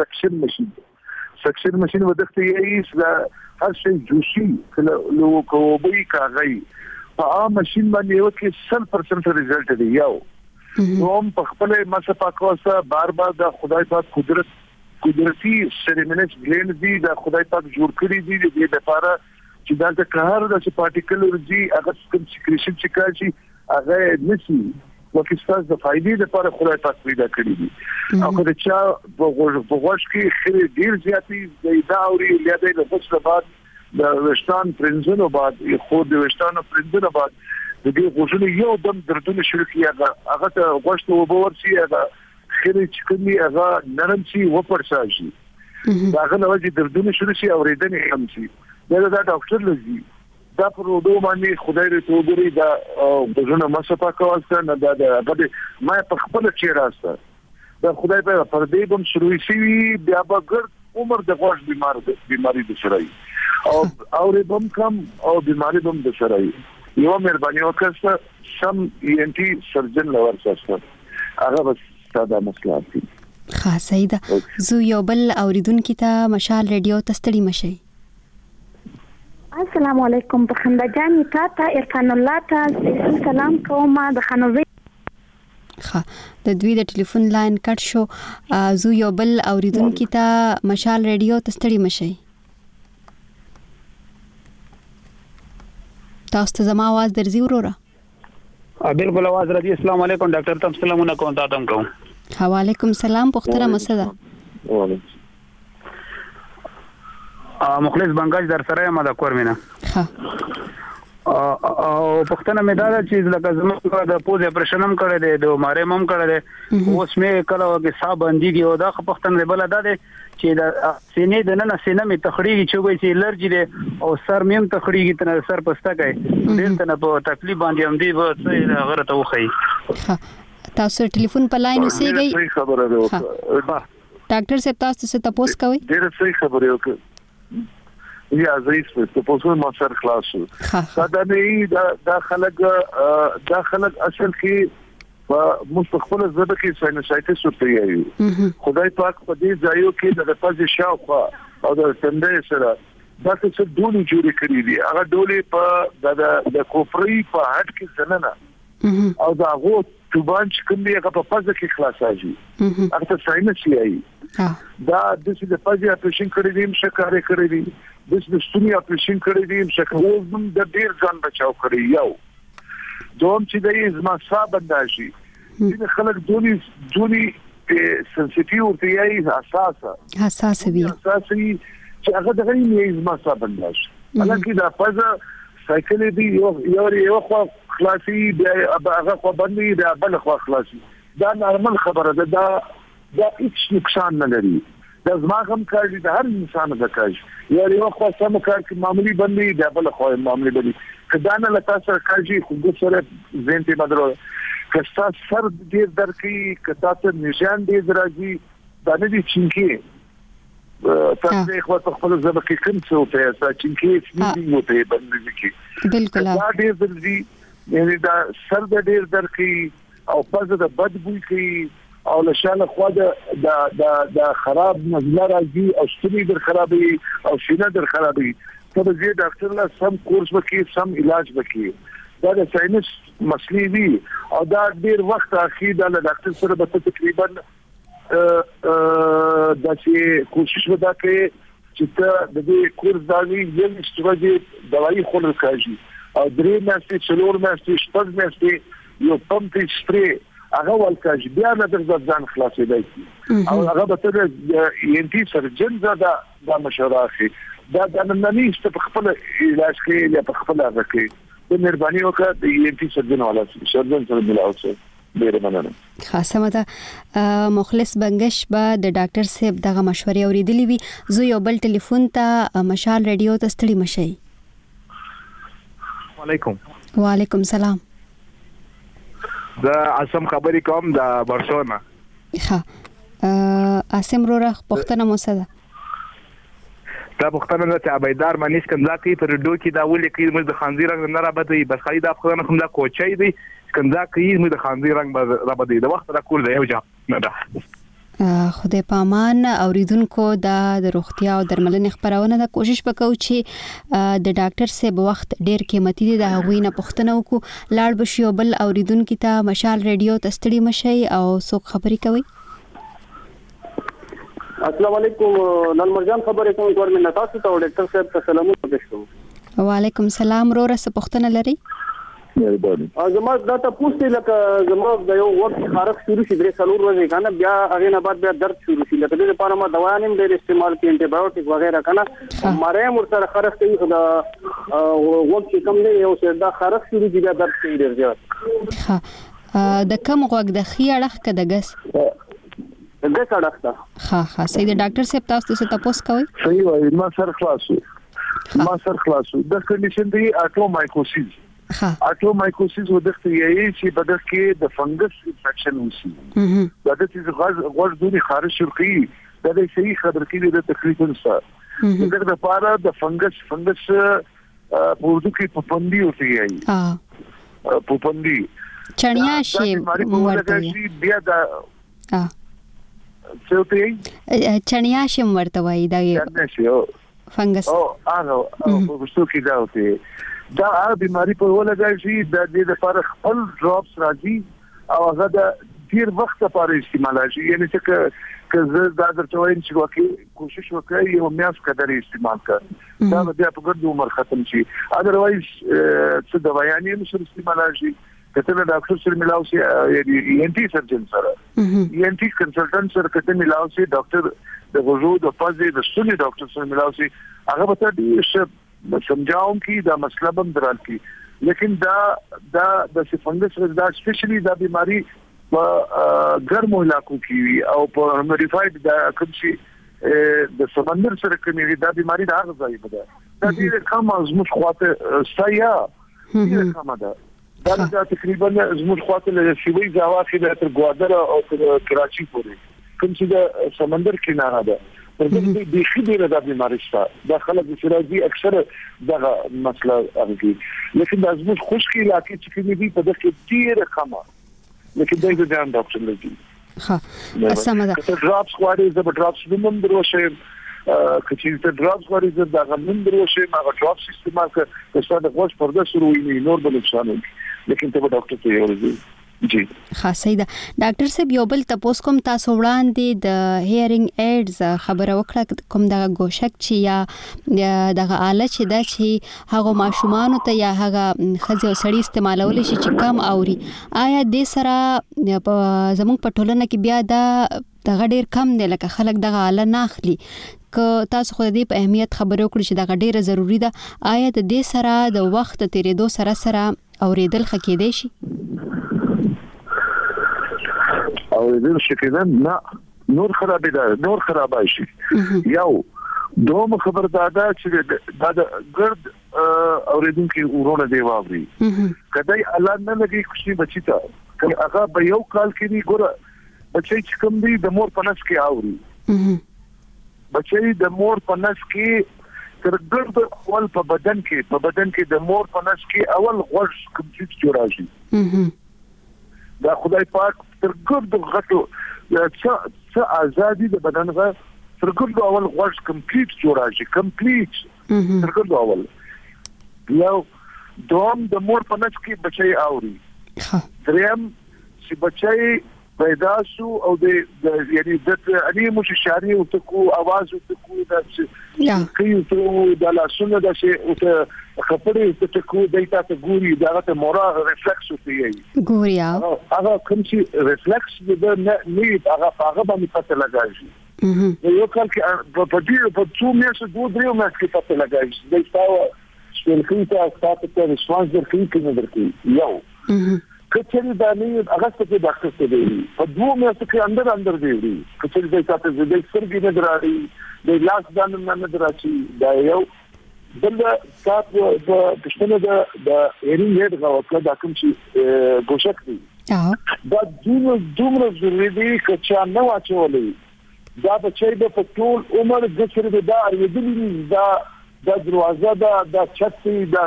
G: سکشن ماشين ودخته یې هر شي جوشي کله لو کوبي کاغی په عام ماشين باندې یو کې 100% ریزلټ دی. یو نوم په خپل مسپا کواسته بار د خدای پاک قدرتي سیرمنس ګلین دی د خدای پاک جوړ کړی دی د لپاره چې دا د کار د پارټیکل ورځي هغه کوم سکریشن چې کوي هغه نسی وکستاز د فائدې لپاره خدای پاک پیدا کړی دی. او که چا په غوښ کې خیر ډیر زیاتی د داوري لیاده د فصل بعد د وشتان پرنځونو بعد خو د وشتانو پرنځونو بعد د دې غوښنه یو دم دردونه شروع کیږي هغه ته غوښ ته وبور شي هغه خیر چې کومي هغه نرم شي و پرسا شي دا هغه نوځي دردونه شروع شي او ریدنه هم شي. دا ډاکټر لږي دا پر وډو باندې خدای دې توګري دا دغه مسپا کواسته نه دا د ما په خپل چې راسته دا خدای په پردې بم شروع شي بیا به ګر عمر د غوښ بیماری د شرای او بم کم او بیماری بم د شرای. یو مهرباني وکړه سم ENT سرجن لور سره هغه بس ساده مسله دي.
A: خاصه ده زو یو بل اوریدونکو ته مشال رادیو تستړي مشي.
N: السلام علیکم بخنده جان تا ارفان الله ته سلام کوم د خنوي
A: د دوی د ټلیفون لاین کټ شو. زو یو بل اوریدونکو ته مشال رادیو تستړي مشي. تاسو ته زما आवाज درځي وروره؟
O: بالکل आवाज راځي. السلام علیکم ډاکټر تم سلامونه کوم تاسو کوم.
A: وعلیکم السلام پختره مسده.
O: مخلص بنگاج در سره ما د کورمینه.
A: ها
O: او پښتنه مې دا چې لکه زموږ د پوز اپریشن هم کړی دی د ماره هم کړی دی اوس مې کله کې صاحب باندې او دا پښتنه بل دا دی چې د سینې د نن سینې مې تخړیږي چې وایي چې الرجی دی او سر مې هم تخړیږي تر سر پسته کوي دلته نه په تکلیف باندې هم دی و څه غره ته وخی.
A: تاسو ټلیفون په لاین اوسېږئ
G: صحیح خبره ده
A: ډاکټر صاحب تاسو څه تاسو کوي
G: ډېر صحیح خبره وکړه یا زیات څه تاسو ما سره خلاص دا نه دا خلک اصل کې مستقبل زده کې ساینسایټس ورته یایي خدای پاک په دې ځایو کې د پزې شاوخوا او د تندې سره دا څه ډولې جوړې کړې دي هغه ډولې په د کوپري په هټ کې زننه او دا غو توبان چې کوم دی هغه په پزې کې خلاصاږي هغه ساينس یایي دا د څه د پزې اپریشن کړی دي مشکاره کړی دي د ستوني اپریشن کړی دي مشکاره وزن د ډیر ځان بچاو کړی یو دوم چې د ازما صاحب انداشي دغه خلک دونی سنسټیو ورته یایي حساس وي چې هغه دغه یې ازما صاحب انداشي حالانکه دا پزه سایکل دی یو خو خلاصي هغه خو باندې دا بل خو خلاصي دا نارمل خبره ده دا هیڅ نقصان نه لري دا زماغم کار دي د هر انسان د کاج یو خو سم کار کې معمولی باندې دا بل خو معمولی باندې کدا نه لتا سره کاجي خو د سره زینتي مدرو کستا سر دې درکې کتا ته نشان دې درځي دا نه دي چینکی تاسو خو په خپل ځبه کې کوم څه وته چینکی سپینې وته باندې کې بالکل دا ډېر درځي یعنی دا سر د ډېر درکې او پزه د بدبوي کې او لشاله خو دا خراب نزله راځي او ستوني در خرابي او شینه در خرابي ته د ډاکټر له سم کورس وکي سم علاج وکي دا د ساينس مسلې دي او دا ډېر وخت اخی دا له ډاکټر سره به تقریبا دا چې کوشش وکړي چې ته د دې کورس داوی یو استراجي دوايي خورل کاږي او درې میاشتې څلور میاشتې شپږ میاشتې یو پمپ سپری هغه ولکاږي بیا نه د ځان خلاصې دی او هغه به ته انټي سرجن زده دا مشوره اخی دا د نننی په خپل علاج کې یا په خپل هغه کې د مهرباني وکړه د انټي سرجن ولا سرجن سره ملاوسه ډیر مننه
A: خاصه مده مخلص بنگش به د ډاکټر صاحب دغه مشورې اوریدلې وي زه یو بل ټلیفون ته مشال رادیو ته ستړي مشي وعلیکم سلام
P: دا عاصم خبرې کوم د برشلونه
A: ها عاصم روره پښتنه موسده
P: دا پښتنه د عبیدار مانیس کنده کې پر ډو کې دا ولې کې موږ د خنزیر رنگ نه را بده بس خالي د خپل کوم دا کوچي دی کنده کې موږ د خنزیر رنگ را بده د وخت را کول دی یو جام نه ده
A: خدای پامان اوریدونکو د روغتیا او درملنې خبرونه د کوشش وکاو چې د ډاکټر صاحب وخت ډیر قیمتي دی د هغوی نه پوښتنه وکړو لاړ بشي او بل اوریدونکو ته مشال رادیو ته ستړي مشي او څوک خبري کوي
Q: السلام علیکم نن مرجان خبرې کوم ګورنمنت تاسو ته ډاکټر صاحب ته سلامونه پېښ کوم
A: وعلیکم السلام روره څه پوښتنه لري
Q: زما دا تاسو لکه زما د یو وخت خارق شروع شي درې څلور ورځې کنه بیا هغه نه بعد بیا درد شروع شي لکه د لپاره ما دوا نیم ډېر استعمال کوي انټي بایوټیک وغیرہ کنه ماره مر سره خارق کوي دا وخت کم نه یو څه دا خارق شروع دي دا درد کوي ډېر زیات
A: ها د کم غوږ د خي اړه کده ګس
Q: دغه اړه
A: ها سید ډاکټر صاحب تاسو څه تاسو کوي
G: صحیح وایي ما سر خلاصو د کنډیشن دی اټومایکوسیس اټومایکوسیس ودغه یی چې بدل کې د فنګس انفیکشن وسی دا د غوږ دونی خارج شرقي دا د صحیح خبر کې د تقریبا سره دغه لپاره د فنګس پوردو کې پپندي وتی یی پپندي
A: چړیا شی ورته
G: بیا دا
A: چړیا شی ورته وای دا فنګس
G: هغه وګورئ کې دا وتی دا بیماری په ولګای شي د دې لپاره خپل ډراپس راځي او هغه د ډیر وخت لپاره استعمال شي یعنی چې زه دا درته وایم چې کوشش وکړئ یو میاس قدر استعمال کړئ دا بیا په ګرد عمر ختم شي اذروایز څه دوايانې نشو استعمال شي کته ډاکټر سره ملاو شي انټي سرجن سره انټي کنسلټنټ سره کته ملاو شي ډاکټر د غوږو د پزې د ستوني ډاکټر سره ملاو شي هغه به تاسو سمجھاؤں کی دا مسئلہ بم درال کی لیکن دا فنگس دا اسپیشلی دا بیماری گرم علاقوں کی او په مودیفائڈ دا کوم شي د سمندر سره کومي دا بیماری دا غځای بده دا ډیره کم از مخ خواته سیا ډیره کم ده
H: دا تقریبا زموږ خواته له شیوي ځواخې د تر ګوادر او تر کراچي پورې کوم چې د سمندر کناره ده پر دې د خېډه د بیماری شته د خلک چې راځي اکثر دا مسله هغه لیکن د زموږ خوشکی علاقې چې کومې دي په دغه ډیره کمه لیکن دا د ځان ډاکټر لګي
A: ها سمه ده
H: ډراپس غواړي زه به ډراپس ومم دروشه کچې ته ډراپس غواړي زه دا غمم دروشه ما ډراپس استعمال کړ چې دا د غوښ پرده شروع وي نور بل څه نه لیکن ته ډاکټر ته ورځي جی
A: خاصه ده ډاکټر صاحب یو بل تاسو کوم تاسو وړاندې د هیرینګ ایډز خبره وکړه کوم د غوښک چې یا دغه آله چې دا چې هغه ماشومان ته یا هغه خځې او سړی استعمالول شي چې کم اوري آیا د سره زموږ په ټولنه کې بیا دا ډیر کم دی لکه خلک دغه آله نه اخلي که تاسو خو دې په اهمیت خبرو کړی چې دا ډیره ضروری ده آیا د دې سره د وخت تیریدو سره اوریدل خکېدې شي
H: او دې شکل نه نور خرابای شي یو دوم خبر دادا چې دا د ګرد اوریدونکو ورونه دی واوري کدی الله نه لګي خوشي بچی ته هغه به یو کال کې دی ګوره بچی چې کوم دی د مور پنس کې اوري بچی د مور پنس کې تر ګرد اول په بدن کې د مور پنس کې اول غوږ کمپلیټ جوړاږي دا خدای پاک تر ګرد غټو څه ازادي د بدن غا تر ګرد اول غوږ کمپلیټ جوړاږي تر ګرد اول یو دوم د مور په نس کې بچي اوري دریم چې بچي پیدا شو او د یعنی د اني مششاري او تکو आवाज او تکو د کې ته د لاسونو د شي او ته خپړې تکو دایته ته ګوري دغه مورا ریفلکس وتی
A: ګوري
H: هغه کوم چې ریفلکس د نه هغه باندې پته لګایي یو کال کې په دې په څو میاشتو 2-3 میاشتې کې پته لګایي د تاسو شپږ تاسو ته ریسپانس درکړي کې نه درکړي یو کچری دا نه هغه څه د ډاکټر ته دی په 2 میاشتو کې اندر دی کچری د تاسو د سرګي نه دراري د لاس دانه نه دراشي دا یو بل تاسو د پښتنه د هیرینګ هډ غوښه دا کوم چې ګوشک دی دا دومره ضروري دی چې نه واچولې دا بچي د ټول عمر د سره دا اړیدلی دا دروازه دا چھت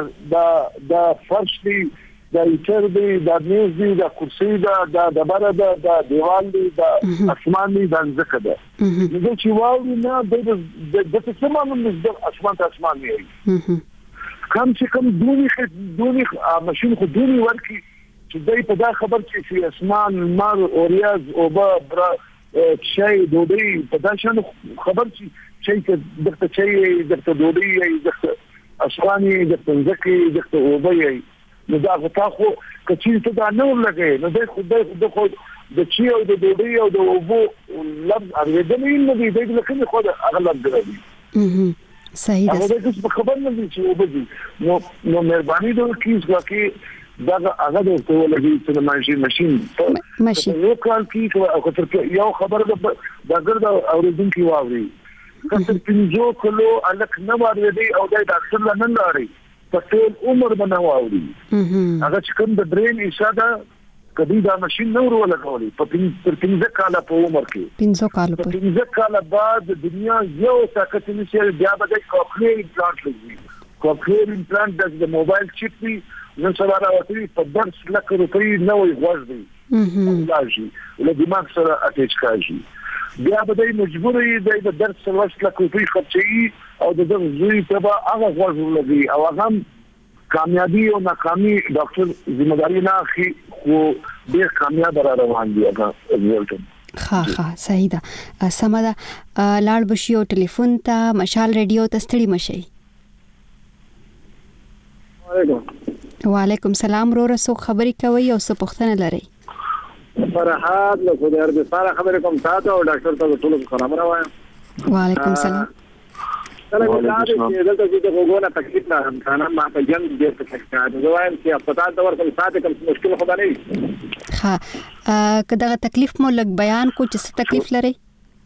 H: دا فرش دی دا ایچر دی دا میز دی دا کرسی دا دبره دا دیوال دی دا اسمان دی دا ځکه ده نو چې واوري نه د څه معلوم د اسمان ته اسمان دی کم چې کم دونی ماشین خو دونی ورکی چې دای په دا خبر چې اسمان مار اوریاز او برا شای دوی په دا شان خبر چې دغه چې دغه دوی دغه اسماني دغه ځکه دغه وبای نو دا غتا خو کچې ته دا نور لګي نو د خو د چی او د دوی او د وبو لفظ اړیدلې نه دی د لکه خو د اغلب دی
A: صحیح ده
H: هغه د خبر نه دي چې وبدي نو مهرباني دوی کیږي دا هغه د ټول لګي چې ماشين یو کال کې او تر یو خبر د ګرد اوریدونکو واوري کتر 5 کلو الک نه واري او د ډاکټر نه لاري په ټول عمر باندې واوري هغه چې کوم د برین اشاده کدی دا ماشين نور ولا کولی په 15 کال په عمر کې 15 کال بعد دنیا یو طاقت نشي بیا به کوکلیر امپلانټ لګي کوکلیر امپلانټ د موبایل چیپ دی نن سبا راوتی په 10 لک روپۍ نوې غوږ دی لاجی له دماغ سره اټیچ کاږي بیا به مجبور دی د درس سره لک روپۍ خرچي او د زوی ته به هغه غوږ لګي او هغه کامیابی او ناکامي ډاکټر ذمہ داری نه اخی خو ډیر کامیاب را روان دي هغه
A: ها صحیح ده سمه ده لاړ بشي او ټلیفون ته مشال ریډیو ته ستړي مشي وعلیکم سلام رو رسو خبري کوي او څه پوښتنه لري
R: فرحات له خدای رب سره خبرې کوم تاسو او ډاکټر ته ټول سلام راوایم
A: وعلیکم سلام
R: کله دا چې دلته چې وګونه تکلیف نه هم کنه ما په جنگ دې څه ښکار نو وایم چې هسپتال ته ورته ساته کوم مشکل خو نه
A: ها کدا تکلیف مو لګ بیان کو چې څه تکلیف لري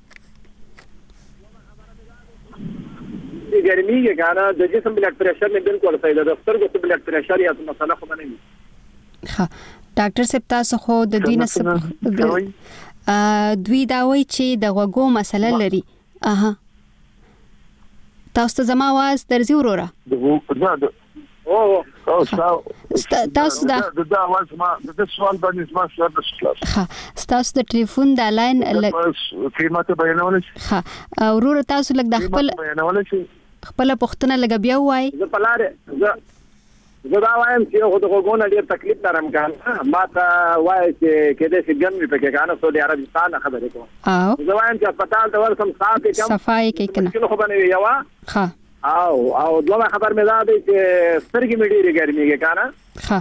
R: ګرمي کې کنه د جسم بلډ پريشر نه بالکل صحیح ده ډاکټر کو بلډ پريشر یا مسله خو نه
A: ها ډاکټر صاحب تاسو خو د دوی نسب دوی دا وایي چې د غوږو مسله لري. اها تاسو ته زما आवाज درځي وروره؟ تاسو دا
G: आवाज ما د سوال باندې ما سره د خلاص.
A: ها تاسو د ټلیفون د لاین
G: قیمته بیانول شي.
A: ها وروره تاسو لږ د خپل
G: بیانول شي
A: خپل پښتنه لګ بیا وای.
R: زه پلاره زه دا وایم چې خو د غوګونو ډیر تکلیف لرم کنه ما ته وای چې کله چې ګرمي پکې کنه سعودي عربستان خبرې کوم. زه وایم چې هسپتال ته ورسم صافي کم
A: صفای کې کنه
R: خو باندې یو
A: ها
R: او دوه خبر مې دا دی چې سترګې مې ډېرې ګرمي کې کنه
A: ها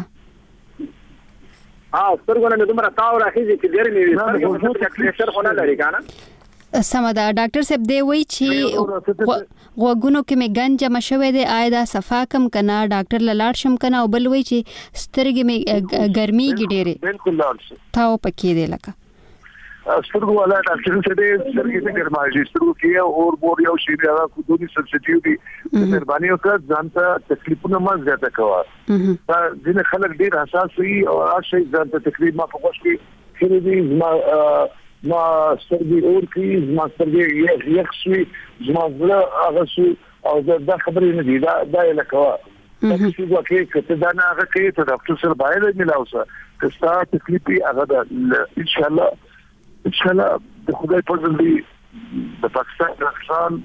R: سترګونه مې دومره تاو راخېږي چې ګرمي وي سترګې تکلیف خو نه لري کنه.
A: سمدا ډاکټر صاحب دی وای چې غوګونو کې مې ګنج مشوي دی آیدا صفا کم کنا ډاکټر لاړ شم کنا او بل وای چې سترګې مې ګرميږي ډېره.
G: بالکل لاړ شي
A: تاو پکې دی لکه
G: سترګو والا ډاکټر څه دی سترګې ته ګرمایي سترګو کې اور بور یو شی دی هغه کو دوی سبسټیټیو دي مهرباني وکړه ځانته تکلیفونه ما زیاته کوه. دا ځینې خلک ډېر حساس وي او هغه شی ځانته تکلیف ما په خوښ کې خېری دي ما سترګې اور کې ما سترګې یخ شوي ما زړه هغه شو او دا خبرې نه دي دا یې لکه دا چې وکړي کته دا نه هغه کې ته ډاکټر سره باید ملاوسه کستا تکلیفي هغه دا ان شاء الله د خدای په فضل دی د پاکستان ډاکټران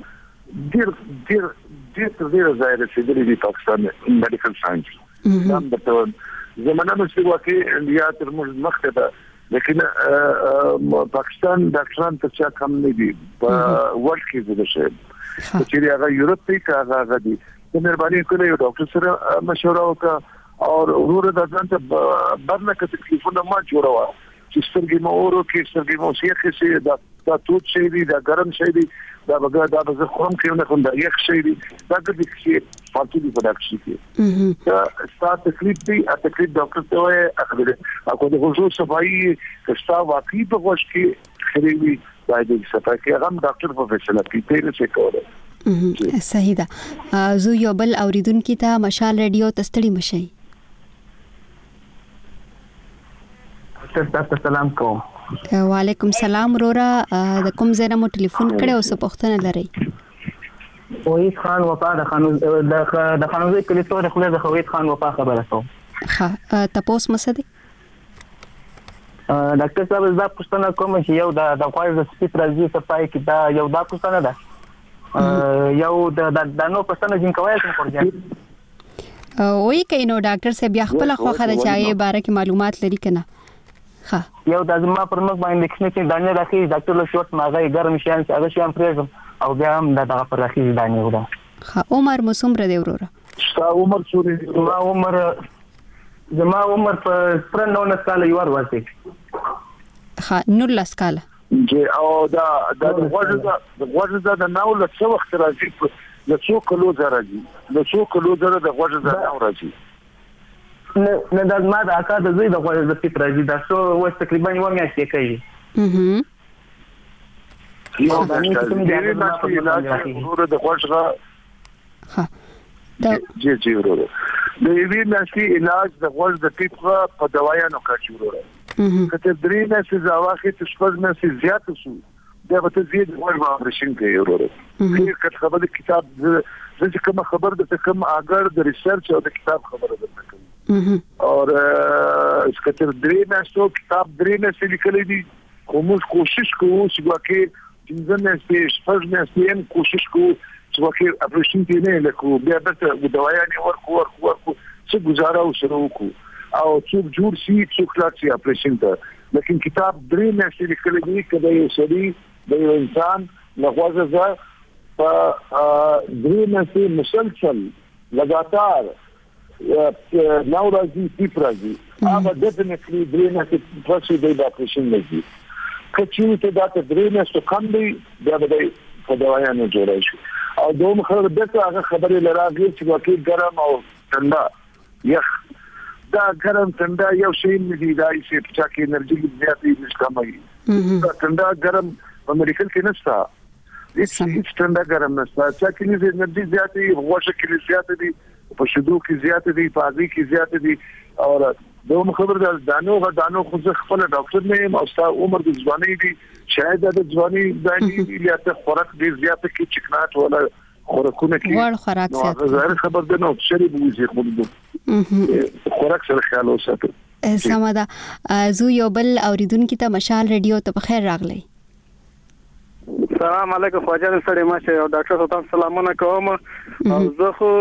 G: ډېر ځای رسیدلي دي پاکستان میډیکل ساينس هم د زمانه مې وکړي انډیا تر موږ مخته ده لیکن پاکستان ډاکټران ته څه کم نه دي په ورلد کې زده شي چې هغه یورپ ته هغه دي د مهرباني کولای یو ډاکټر سره مشوره وکړه او ورور د ځان ته بدنه کې تکلیفونه ما جوړوا چې سترګې مو اورو کې سترګې مو سیخ شي دا توت شي دي دا ګرم شي دي دا به زه خورم کې نه کوم دا یخ شي دي دا د کې فالتو دي پروډکشن کې دا ستاسو تکلیف دي تکلیف ډاکټر ته وایي اخره اكو د غوږو صفایي کستا واقعي په غوږ کې خريوي باید د صفای کې هم ډاکټر په فیصله کوي ته څه کوي.
A: صحیح ده. زه یو بل اوریدونکو ته مشال ریډیو تستړي مشي.
S: تاسو سلام کوم.
A: وعلیکم سلام رورا د کوم ځای نه مو ټلیفون کړو او څه پوښتنه لرئ؟
S: وحید خان وفا د خانوزي کلیسو د خپل د وحید خان وفا خبره کوم.
A: ها تاسو مسدي
S: ډاکټر صاحب زما پوښتنه کوم چې یو د غوړ د سپیټ راځي صفای کې دا یو دا پوښتنه ده یو د نو پوښتنه جن کوي څنګه ورځي
A: وای کینو ډاکټر صاحب خپل خو خره چاهي باره کې معلومات لري کنه. ها
S: یو د زما پر مخ باندې کښنه چې دانه راخي ډاکټر له شوت ماغه ګرم شان چې هغه شان پرېږم او بیا هم دغه پر راخي دانه وره.
A: ها عمر مسومره دی وروره؟
G: ستا عمر څومره؟
S: زما عمر په 9 سال یو ورته.
A: ها 9 سال.
G: چې او دا د غوړه د ناو له څو وخت راځي له څو کلو راځي له څو کلو د غوړه د ناو راځي
S: نه د ما د اکا د زوی د غوړ د سپیټ راځي دا څو وس تقریبا یو میاشت کوي.
G: یو د غوړ
A: ها
G: جی ورور د وی نشي علاج د غوړ د ټیپه په دوايانو کې جوړوي. کته درې نه سي ځواخې تشخص نه سي زیات شو دا به زیات غوړ اپریشن کوي ورور. هیڅ خبره کتاب چې کوم خبر د کوم اگر د ریسرچ او د کتاب خبره ده کوي اور اس کتر درې نه کتاب درې نه سي لیکلي دي کوم کوشش کوو چې واکه څنګه نه شپږ نه کوشش کوو چې واکه اپریشن کې نه لکو بیا د دوايانې ورکو څه گزاره وسره وکړو او څوک جوړ شي څوک لاړ اپریشن ته لیکن کتاب درې نه سي لیکلي دي کله یو سړي د یو انسان لغوازه په درې نه سي مسلسل لګاتار نو راځي ټیپ راځي هغه ډیفینټلی درې نه سي پرسي د اپریشن لګي کچې ته دا درې نه سو کم دی بیا به په دوايانو جوړای شي او دوم خبره دغه هغه خبره لراغي چې واقعي ګرم او ठंडा یخ دا ګرم ठंडा یو شی نه دی دا چې په چا کې انرژي زیاتې نشته دا ठंडा ګرم په میډیکل کې نشته هیڅ ठंडा ګرم نشته چې کې انرژي زیاتې غوښه کې زیاتې دي په شدو کې زیاتې دي په اغي کې زیاتې دي او دوه خبر دانو خو ځ خپل ډاکټر نه یم او ستا عمر د ځواني دی شاید د ځواني باندې یا ته خوراک ډیر زیات کې چکنات ولا خوراکونه کې
A: وړ خوراک زیات
G: زه خبر ده نو شری بوزي خو خوراک سره خیال وساتو
A: سمدا زو یو بل اوریدونکو ته مشال ریډیو ته بخیر راغلی.
T: السلام علیکم خواجه سره ماشه او ډاکټر صاحب سلامونه کوم او زه خو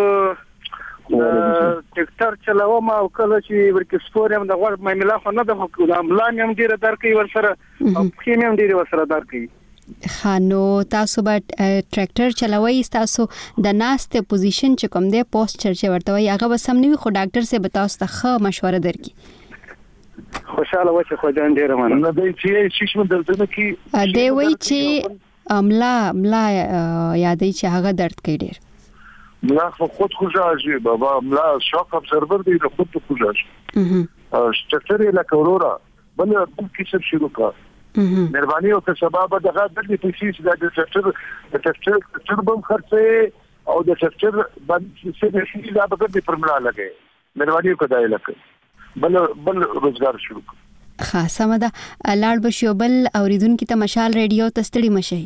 T: ټیکټر چلاوم او کله چې ورکه سپورم د غوړ مېلا خو نه د املان هم ډیره درکې ورسره او خېم هم ډیره ورسره درکې
A: خانو تاسو به ټریکټر چلوي تاسو د ناست پوزیشن چې کوم دی پوسچر چې ورته وي هغه به سم نه وي خو ډاکټر سره به تاسو ته ښه مشوره درکړي.
T: خوشاله و چې خو ځان ډیره مننه.
G: نه دی چې شیشم درته کې
A: دی وی چې املا یادې چې هغه درد کوي ډیر
G: ملا خود خوشاجي بابا ملا شوک ابزرور دی خود خوشاجي شتر لك اورورا بل کیسه شروع کا مهرباني او سبب دغه د پیسې د ټکټر بم خرڅه او د ټکټر باندې څه شي دا به د پرملا لګي مهرباني وکړئ لکه بل روزګار شروع
A: خاصه مده لاړ بشو بل اوریدونکو ته مشال ریډیو ته ستړي مشي.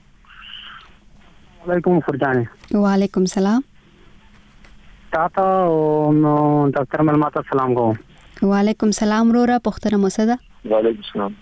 O: وعلیکم فرجانه.
A: وعلیکم سلام.
O: تاته او ډاکټر ملمات سلام کوم.
A: وعلیکم سلام رورا پختره مسدا.
G: وعلیکم سلام.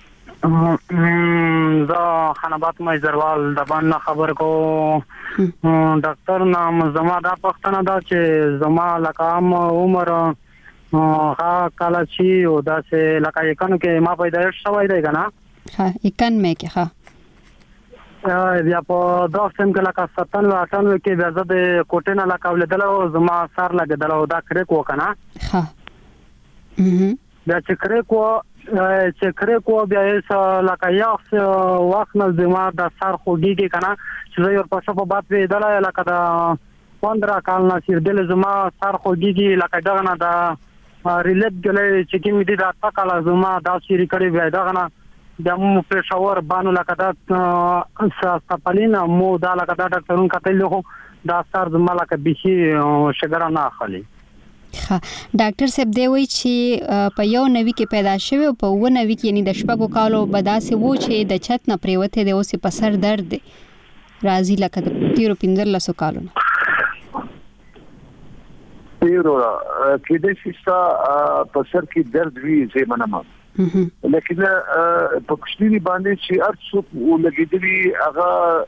O: زه خنبات مېزروال د باندې خبر کو ډاکټر نام زما دا پښتنه دا چې زما لکام عمر ها کله چې او دا چې لکه یکنو کې ما پیدایش شوی دی کنه
A: ها یکن مې کې ها
O: بیا په دوستم کې لکه 97 کې بیا زه د کوټې نه لکه ولدل او زما سر لګیدل او دا کړې کو کنه
A: ها
O: بیا چې کړې کو بیا یې لکه یو وخت نه زما د سر خوږیږي کنه چې زه یو پښه په باد ویدل لکه دا 15 کال نه چې دل زما سر خوږیږي لکه دغه نه دا ریلیټ غلې چې کوم دي دا تکاله زما دا شری کړې بیا دغه نه د مو په شاور باندې لکه دا سپالینا مو دا لکه دا ډاکټرون کتل له دا سر زما لکه بشي شګر نه اخلي.
A: ها ډاکټر صاحب دی وی چې په یو نوي کې پیدا شوی او په و نوي کې یعنی د شپږو کالو بداسه وو چې د چت نه پریوته دی اوس په سر درد راځي لکه د 13 کالو نه.
G: پیرو کې د شستا په سر کې درد وی زه منم لیکن په کښنی باندې چې ارڅو ولګیدلی هغه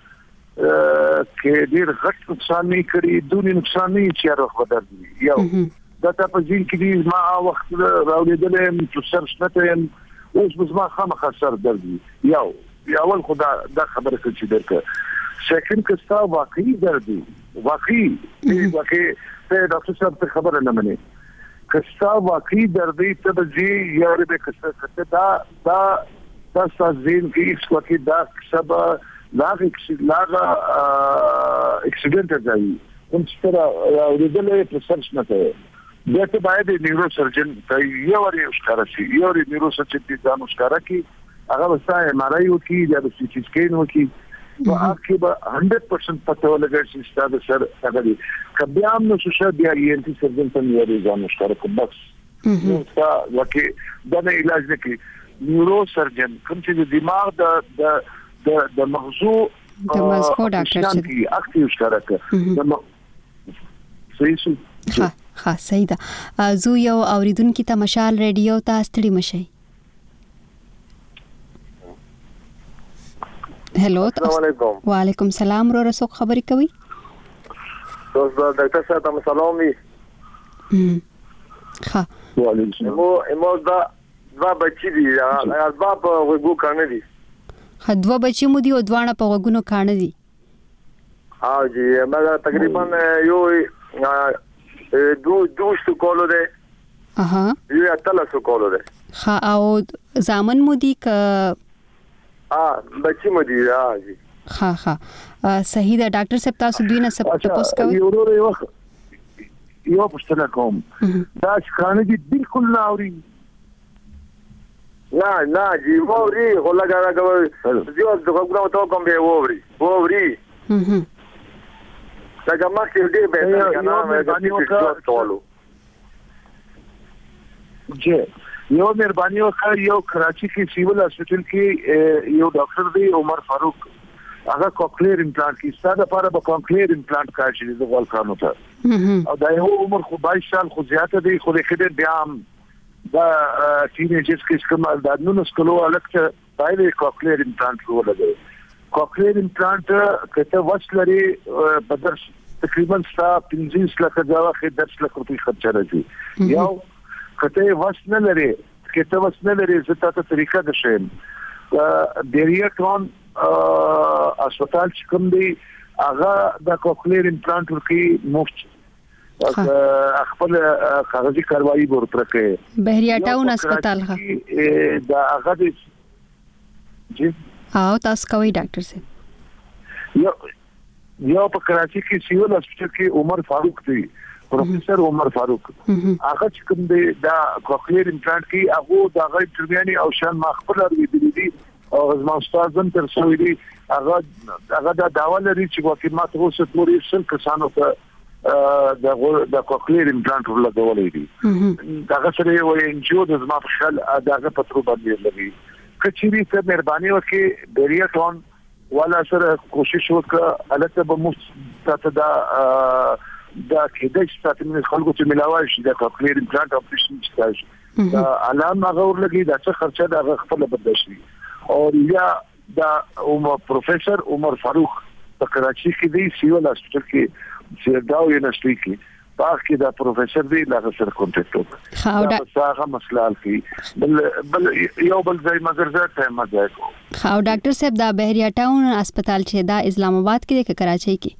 G: کې ډیر غټ نقصان نه کړی دونی نقصان نه چې هر وخت بدل یو دا په ځین کې ما وخت راوړېدل چې سر شته اوس بس ما خامخا سر درد یو اول خدا دا خبره چې درکه سیکنډ کستا واقعي درد واقعي ته ډاکټر صاحب ته خبره نه مني کستا واقعي درد ته د جی یو به کستا دا سازین کې اس وخت دا سبا لاغ اکسیډنټ راځي کوم څه راوړل په سرچ نه کوي دا ته باید نیورو سرجن ته یو ورې ښکارا شي یو ورې نیورو سرجن دې ځان ښکارا کی هغه وسای مړای وکي یا د سی ټي سکین وکي او هغه به 100% پته ولګي چې ستاسو سر هغه دي کبه هم نو شوشه بیا یې انټي سرجن ته نیورو ځان ښکارا کو بس نو تا وکي دا نه علاج نه کی نیورو سرجن کوم چې د دماغ د مغزو
A: ډاکټر
G: چې اکټیو ښکارا کوي صحیح
A: ها صحیح ده زو یو اوریدونکو ته مشال ریډیو ته ستړي مشي. هلو
U: السلام علیکم.
A: وعلیکم سلام رو رسو خبرې کوي
U: دوست ډاکټر صاحب ته سلام وی
A: ها
U: وعلیکم مو دا بچی دی اسباب وګو کانه دي
A: خدوا بچی مو دی او دوانه په وګونو کانه دي
U: ها جی ما تقریبا یو دوشت کولو ده یو اتلسو کولو ده
A: ها او زامن مو دی که
U: بچی مو دی جی
A: ها صحیح ده ډاکټر صاحب تاسو دوی نه سب تاسو کوي
G: یو پښتنه کوم دا ښکانه دي بالکل نه اوري
U: نه جی ووري ولګا زیو دغه ته کوم به ووري دا ما کې دې به کنه مې باندې وکړو
H: یو مهرباني وکړه یو کراچي کې سیول هاسپټل کې یو ډاکټر دی عمر فاروق هغه کوکلیر امپلانټ کې ستاسو لپاره به کوکلیر امپلانټ کاږي د غول کانو ته او دا یو عمر خو 22 سال خو زیاته دی خو د خدای بیا دا ټینیجرز کې کوم د 19 کلو الکته باید کوکلیر امپلانټ ولګي کوکلیر امپلانټ کته وسلري په درس تقریبا 15 لک ځاوخه 10 لک روپۍ خرچ راځي یو کته وسنه لري کته وسنه لري زته ته طریقه د شیم بیریټون هسپتال چې کوم دی هغه د کوکلیر امپلانټ ورکی مفت خپل کاغذي کاروایی ورته کوي
A: بهریاټاون هسپتال ها
H: دا هغه دی جی
A: او تاسو کوي ډاکټر صاحب
H: یو په کراچي کې سیول هسپتال کې عمر فاروق دی پروفیسور عمر فاروق هغه چې کوم دی دا کوکلیر امپلانټ کې هغه د غیر ترمیاني او شان مخبر لري دي او زما استادم تر څو دی هغه دا داوا لري چې واکې ماته اوسه پوری سل کسانو ته د کوکلیر امپلانټ ولګولې دي دا سره یو انجیو د زما په خل داغه پترو باندې لګي کچېری ته مهرباني وکړي بیریټون ولا سره کوشش وکړه البته به مفت دا کېدای شي چې موږ خلکو ته ملاوي شي د کوکلیر امپلانټ اپریشن چې دا علامه غوړ لګي دا څه خرچه دا خپل بدلشي او یا دا پروفیسور عمر فاروق په کراچي کې دی سیول هاسپټل کې سیرداو یونیورسيټي کې پاک کې دا پروفیسور دی لا سره کانټیکټ وکړه دا هغه مسله حل بل یو بل ځای مگر زه ټایم ما ځای کو
A: او ډاکټر صاحب دا بهریاټاون هسپتال چې دا اسلام آباد کې دی کراچي کې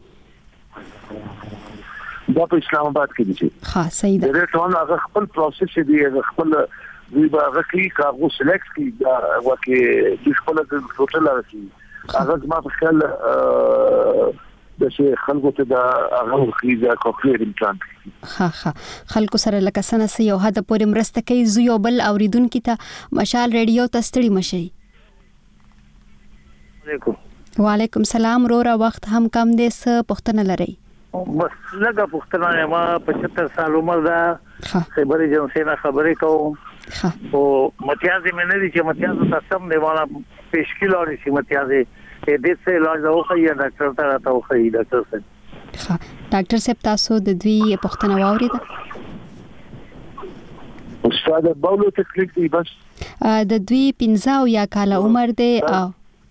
H: دا په اسلام آباد کې دي
A: ها صحیح ده
H: بهریاټاون هغه خپل پروسس دی هغه خپل وی به کی کاغو سلیکټ کی دا وکه د خپل ټوټل راځي هغه ما په خیال د څه خلکو ته دا هغه خيزه کوکلیر امپلانټ
A: ها خلکو سره لکه سنه یو حد پورې مرسته کوي زو بل اوریدونکو ته مشال ریډیو ته ستړي مشي وعلیکم السلام رورا وخت هم کم دې س پښتنه لري
C: بس لګه پښتنه ما 75 سال عمر دا خبرې جنسي نه خبرې کوم او متیازي مې نه دي چې متیازو تاسو هم دیواله پېشکیل اوري چې متیازي دې څه علاج اوخه یا ډاکټر ته راته اوخه ډاکټر صاحب
A: ډاکټر صاحب تاسو د دوی پښتنه واورید
H: استاد باولو تکلیف دی بس
A: د دوی 15 یا کال عمر دی او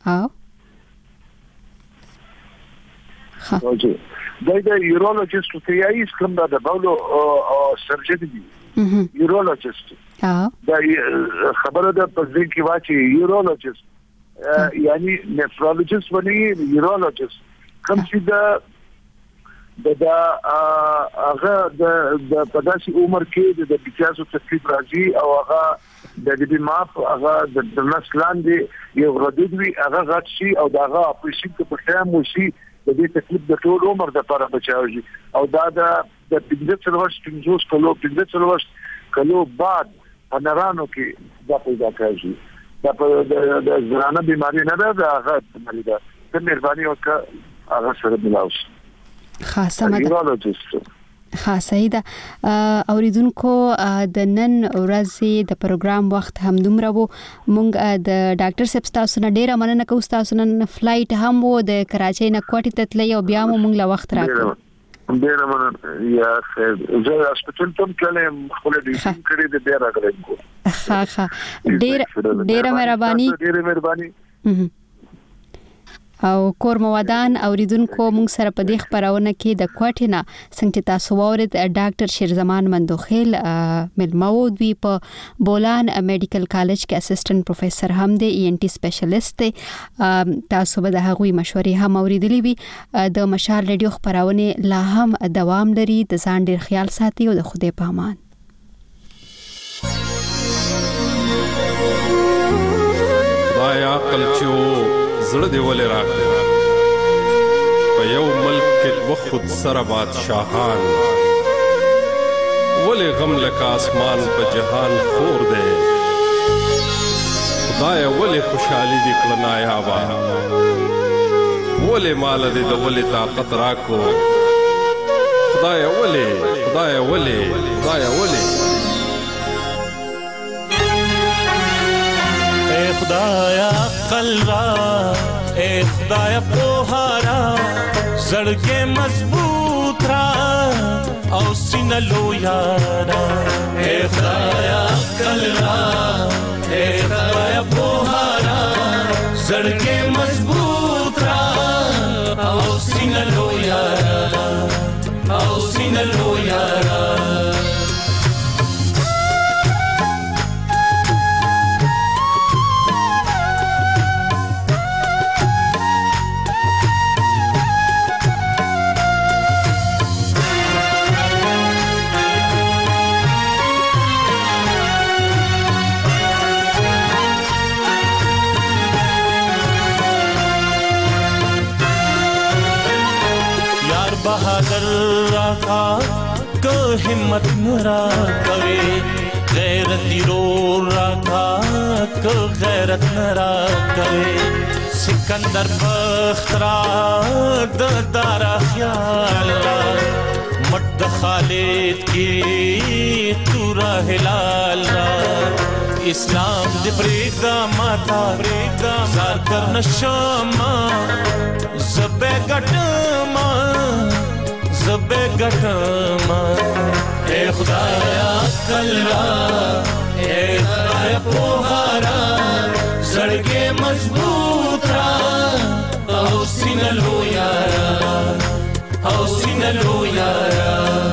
H: دا یورولوژیست ته یې کوم دا باولو سرجن دی یورولوژیست دا خبره ده په ځین کې واچي یورولوژیست یعنی نیفرولوژیست ونی یورولوژیست کوم چې دا هغه د پداسي عمر کې د بچاسو تکلیف راځي او هغه د دې ماپ هغه د نسلان دی یو ردود وی هغه غټ شي او دا هغه اپریشن کې په خام وشي د دې تکلیف د ټول عمر د لپاره بچاوي او دا د 15 ورځې کلو بعد پنرانو کې دا پیدا کوي دا د زرانه بیماری نه ده هغه بیماری ده د مهرباني وکړه هغه سره ملاوس
A: خاصه صحیح ده اوریدونکو د نن ورځې د پروګرام وخت هم دومره وو مونږ د ډاکټر صاحب تاسو نه ډیره مننه کوو تاسو نن فلایټ هم وو د کراچۍ نه کوټې ته تللی او بیا مونږ له وخت راکړو
H: ډیره مننه یا خیر زه هسپتال ته کله خپل ډیوټي کړې د بیا راغلم
A: ډیره مهرباني او کور موادان اوریدونکو مونږ سره په دې خبرونه کې د کوټینا څنګه تاسو ورته ډاکټر شیرزمان مندوخیل ملمو دوی په بولان میډیکل کالج کې اسسټنټ پروفیسور هم دی ای ان ټي سپیشلیست دی تاسو به د هغوی مشورې هم اوریدلې وي د مشال ریډیو خبرونه لا هم دوام لري د ځان ډیر خیال ساتي او د خوده پامان
V: دایا کلچو زړه دی ولې راکړه په یو ملک کې وخت سره بادشاہان ولې غم لکه اسمان په جهان خور دی خدای ولې خوشحالي دې کړه نایابه ولې مال دې د ولې طاقت راکو خدای ولې
B: خدایا عقل را اے خدایا پوهارا زړګې مضبوط را او سینه لویا را اے خدایا عقل را اے خدایا پوهارا زړګې مضبوط را او سینه لویا را او سینه لویا را बहादुर राखा को हिम्मत नरा कवे गैरती रो राखा को गैरत नरा कवे सिकंदर बख्तरा दारा ख्याल मट खालिद की तूरा हिलाल इस्लाम दे प्रेदा माता प्रेदा जार कर नशमा ज़बे गटमा ज़बे गटमा ए खुदाया कल्ला ए खुदाया पोहारा ज़ड़के मजबूत रा औसीन लो यारा औसीन लो यारा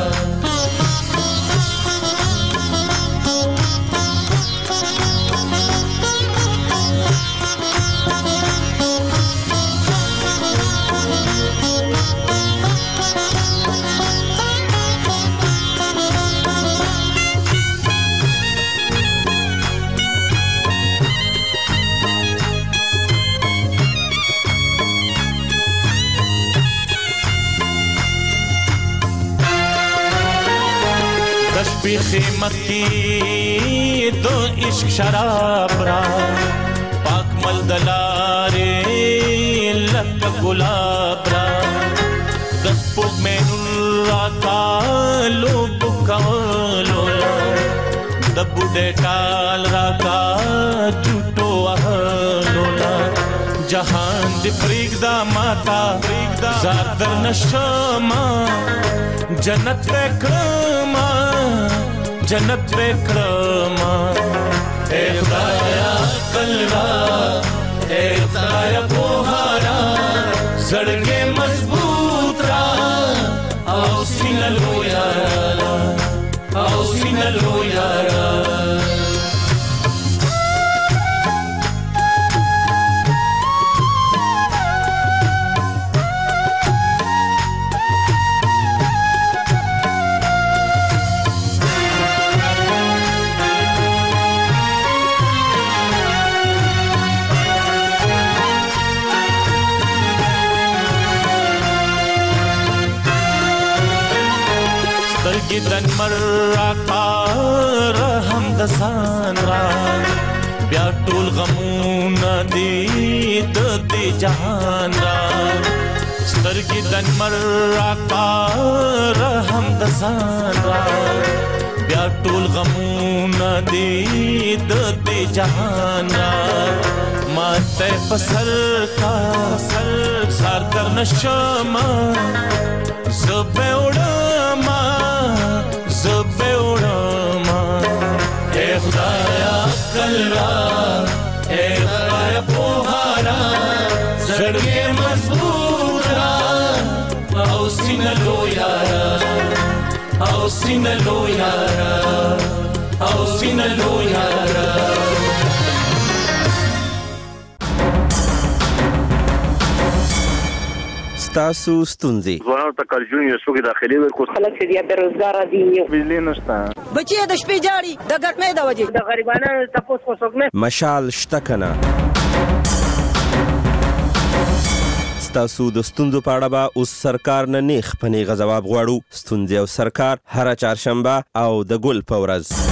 B: खिमत की दो इश्क शराब रा पाक मलदलारे लक गुलाब रा दस पुग में नुरा का लोब कवलोला दबुडे टाल रा का झूठो अहलोला जहान दे प्रीगदा माता प्रीगदा ज़ादर नशमा जन्नत वेक्रमा जन्नत वेक्रमा ए खुदाया कल्ला ए खुदाया पोहारा ज़ड़के मजबूत रा औसीन लो यारा औसीन लो यारा गिदन मर्रा का रहम दसान रा ब्या टूल गमूना दी दे जहान रा स्तर गिदन मर्रा का रहम दसान रा ब्या टूल गमूना दी दे जहान रा माते पसर का सर सार कर नशमा ज़बे उड़मा ज़बे उड़मा ए खुदाया कल्ला ए खुदाया पोहारा ज़ड़के मजबूत रा औसीन लो यारा औसीन लो यारा औसीन लो यारा
D: تاسو ستونزې
W: ځوانانو ته کارجون یو څوک داخلي ورکو
X: خلک چې بیا روزګار دي
W: بجلی نشته
X: بچي د شپې جاړي د ګټمې د وجې د غریبانو تاسو څوک نه
D: مشال شته کنه ستاسو د ستونزو په اړه به اوس سرکار نه نیخ پنیغه ځواب غواړو ستونزې او سرکار هر چهارشنبه او د ګل په ورځ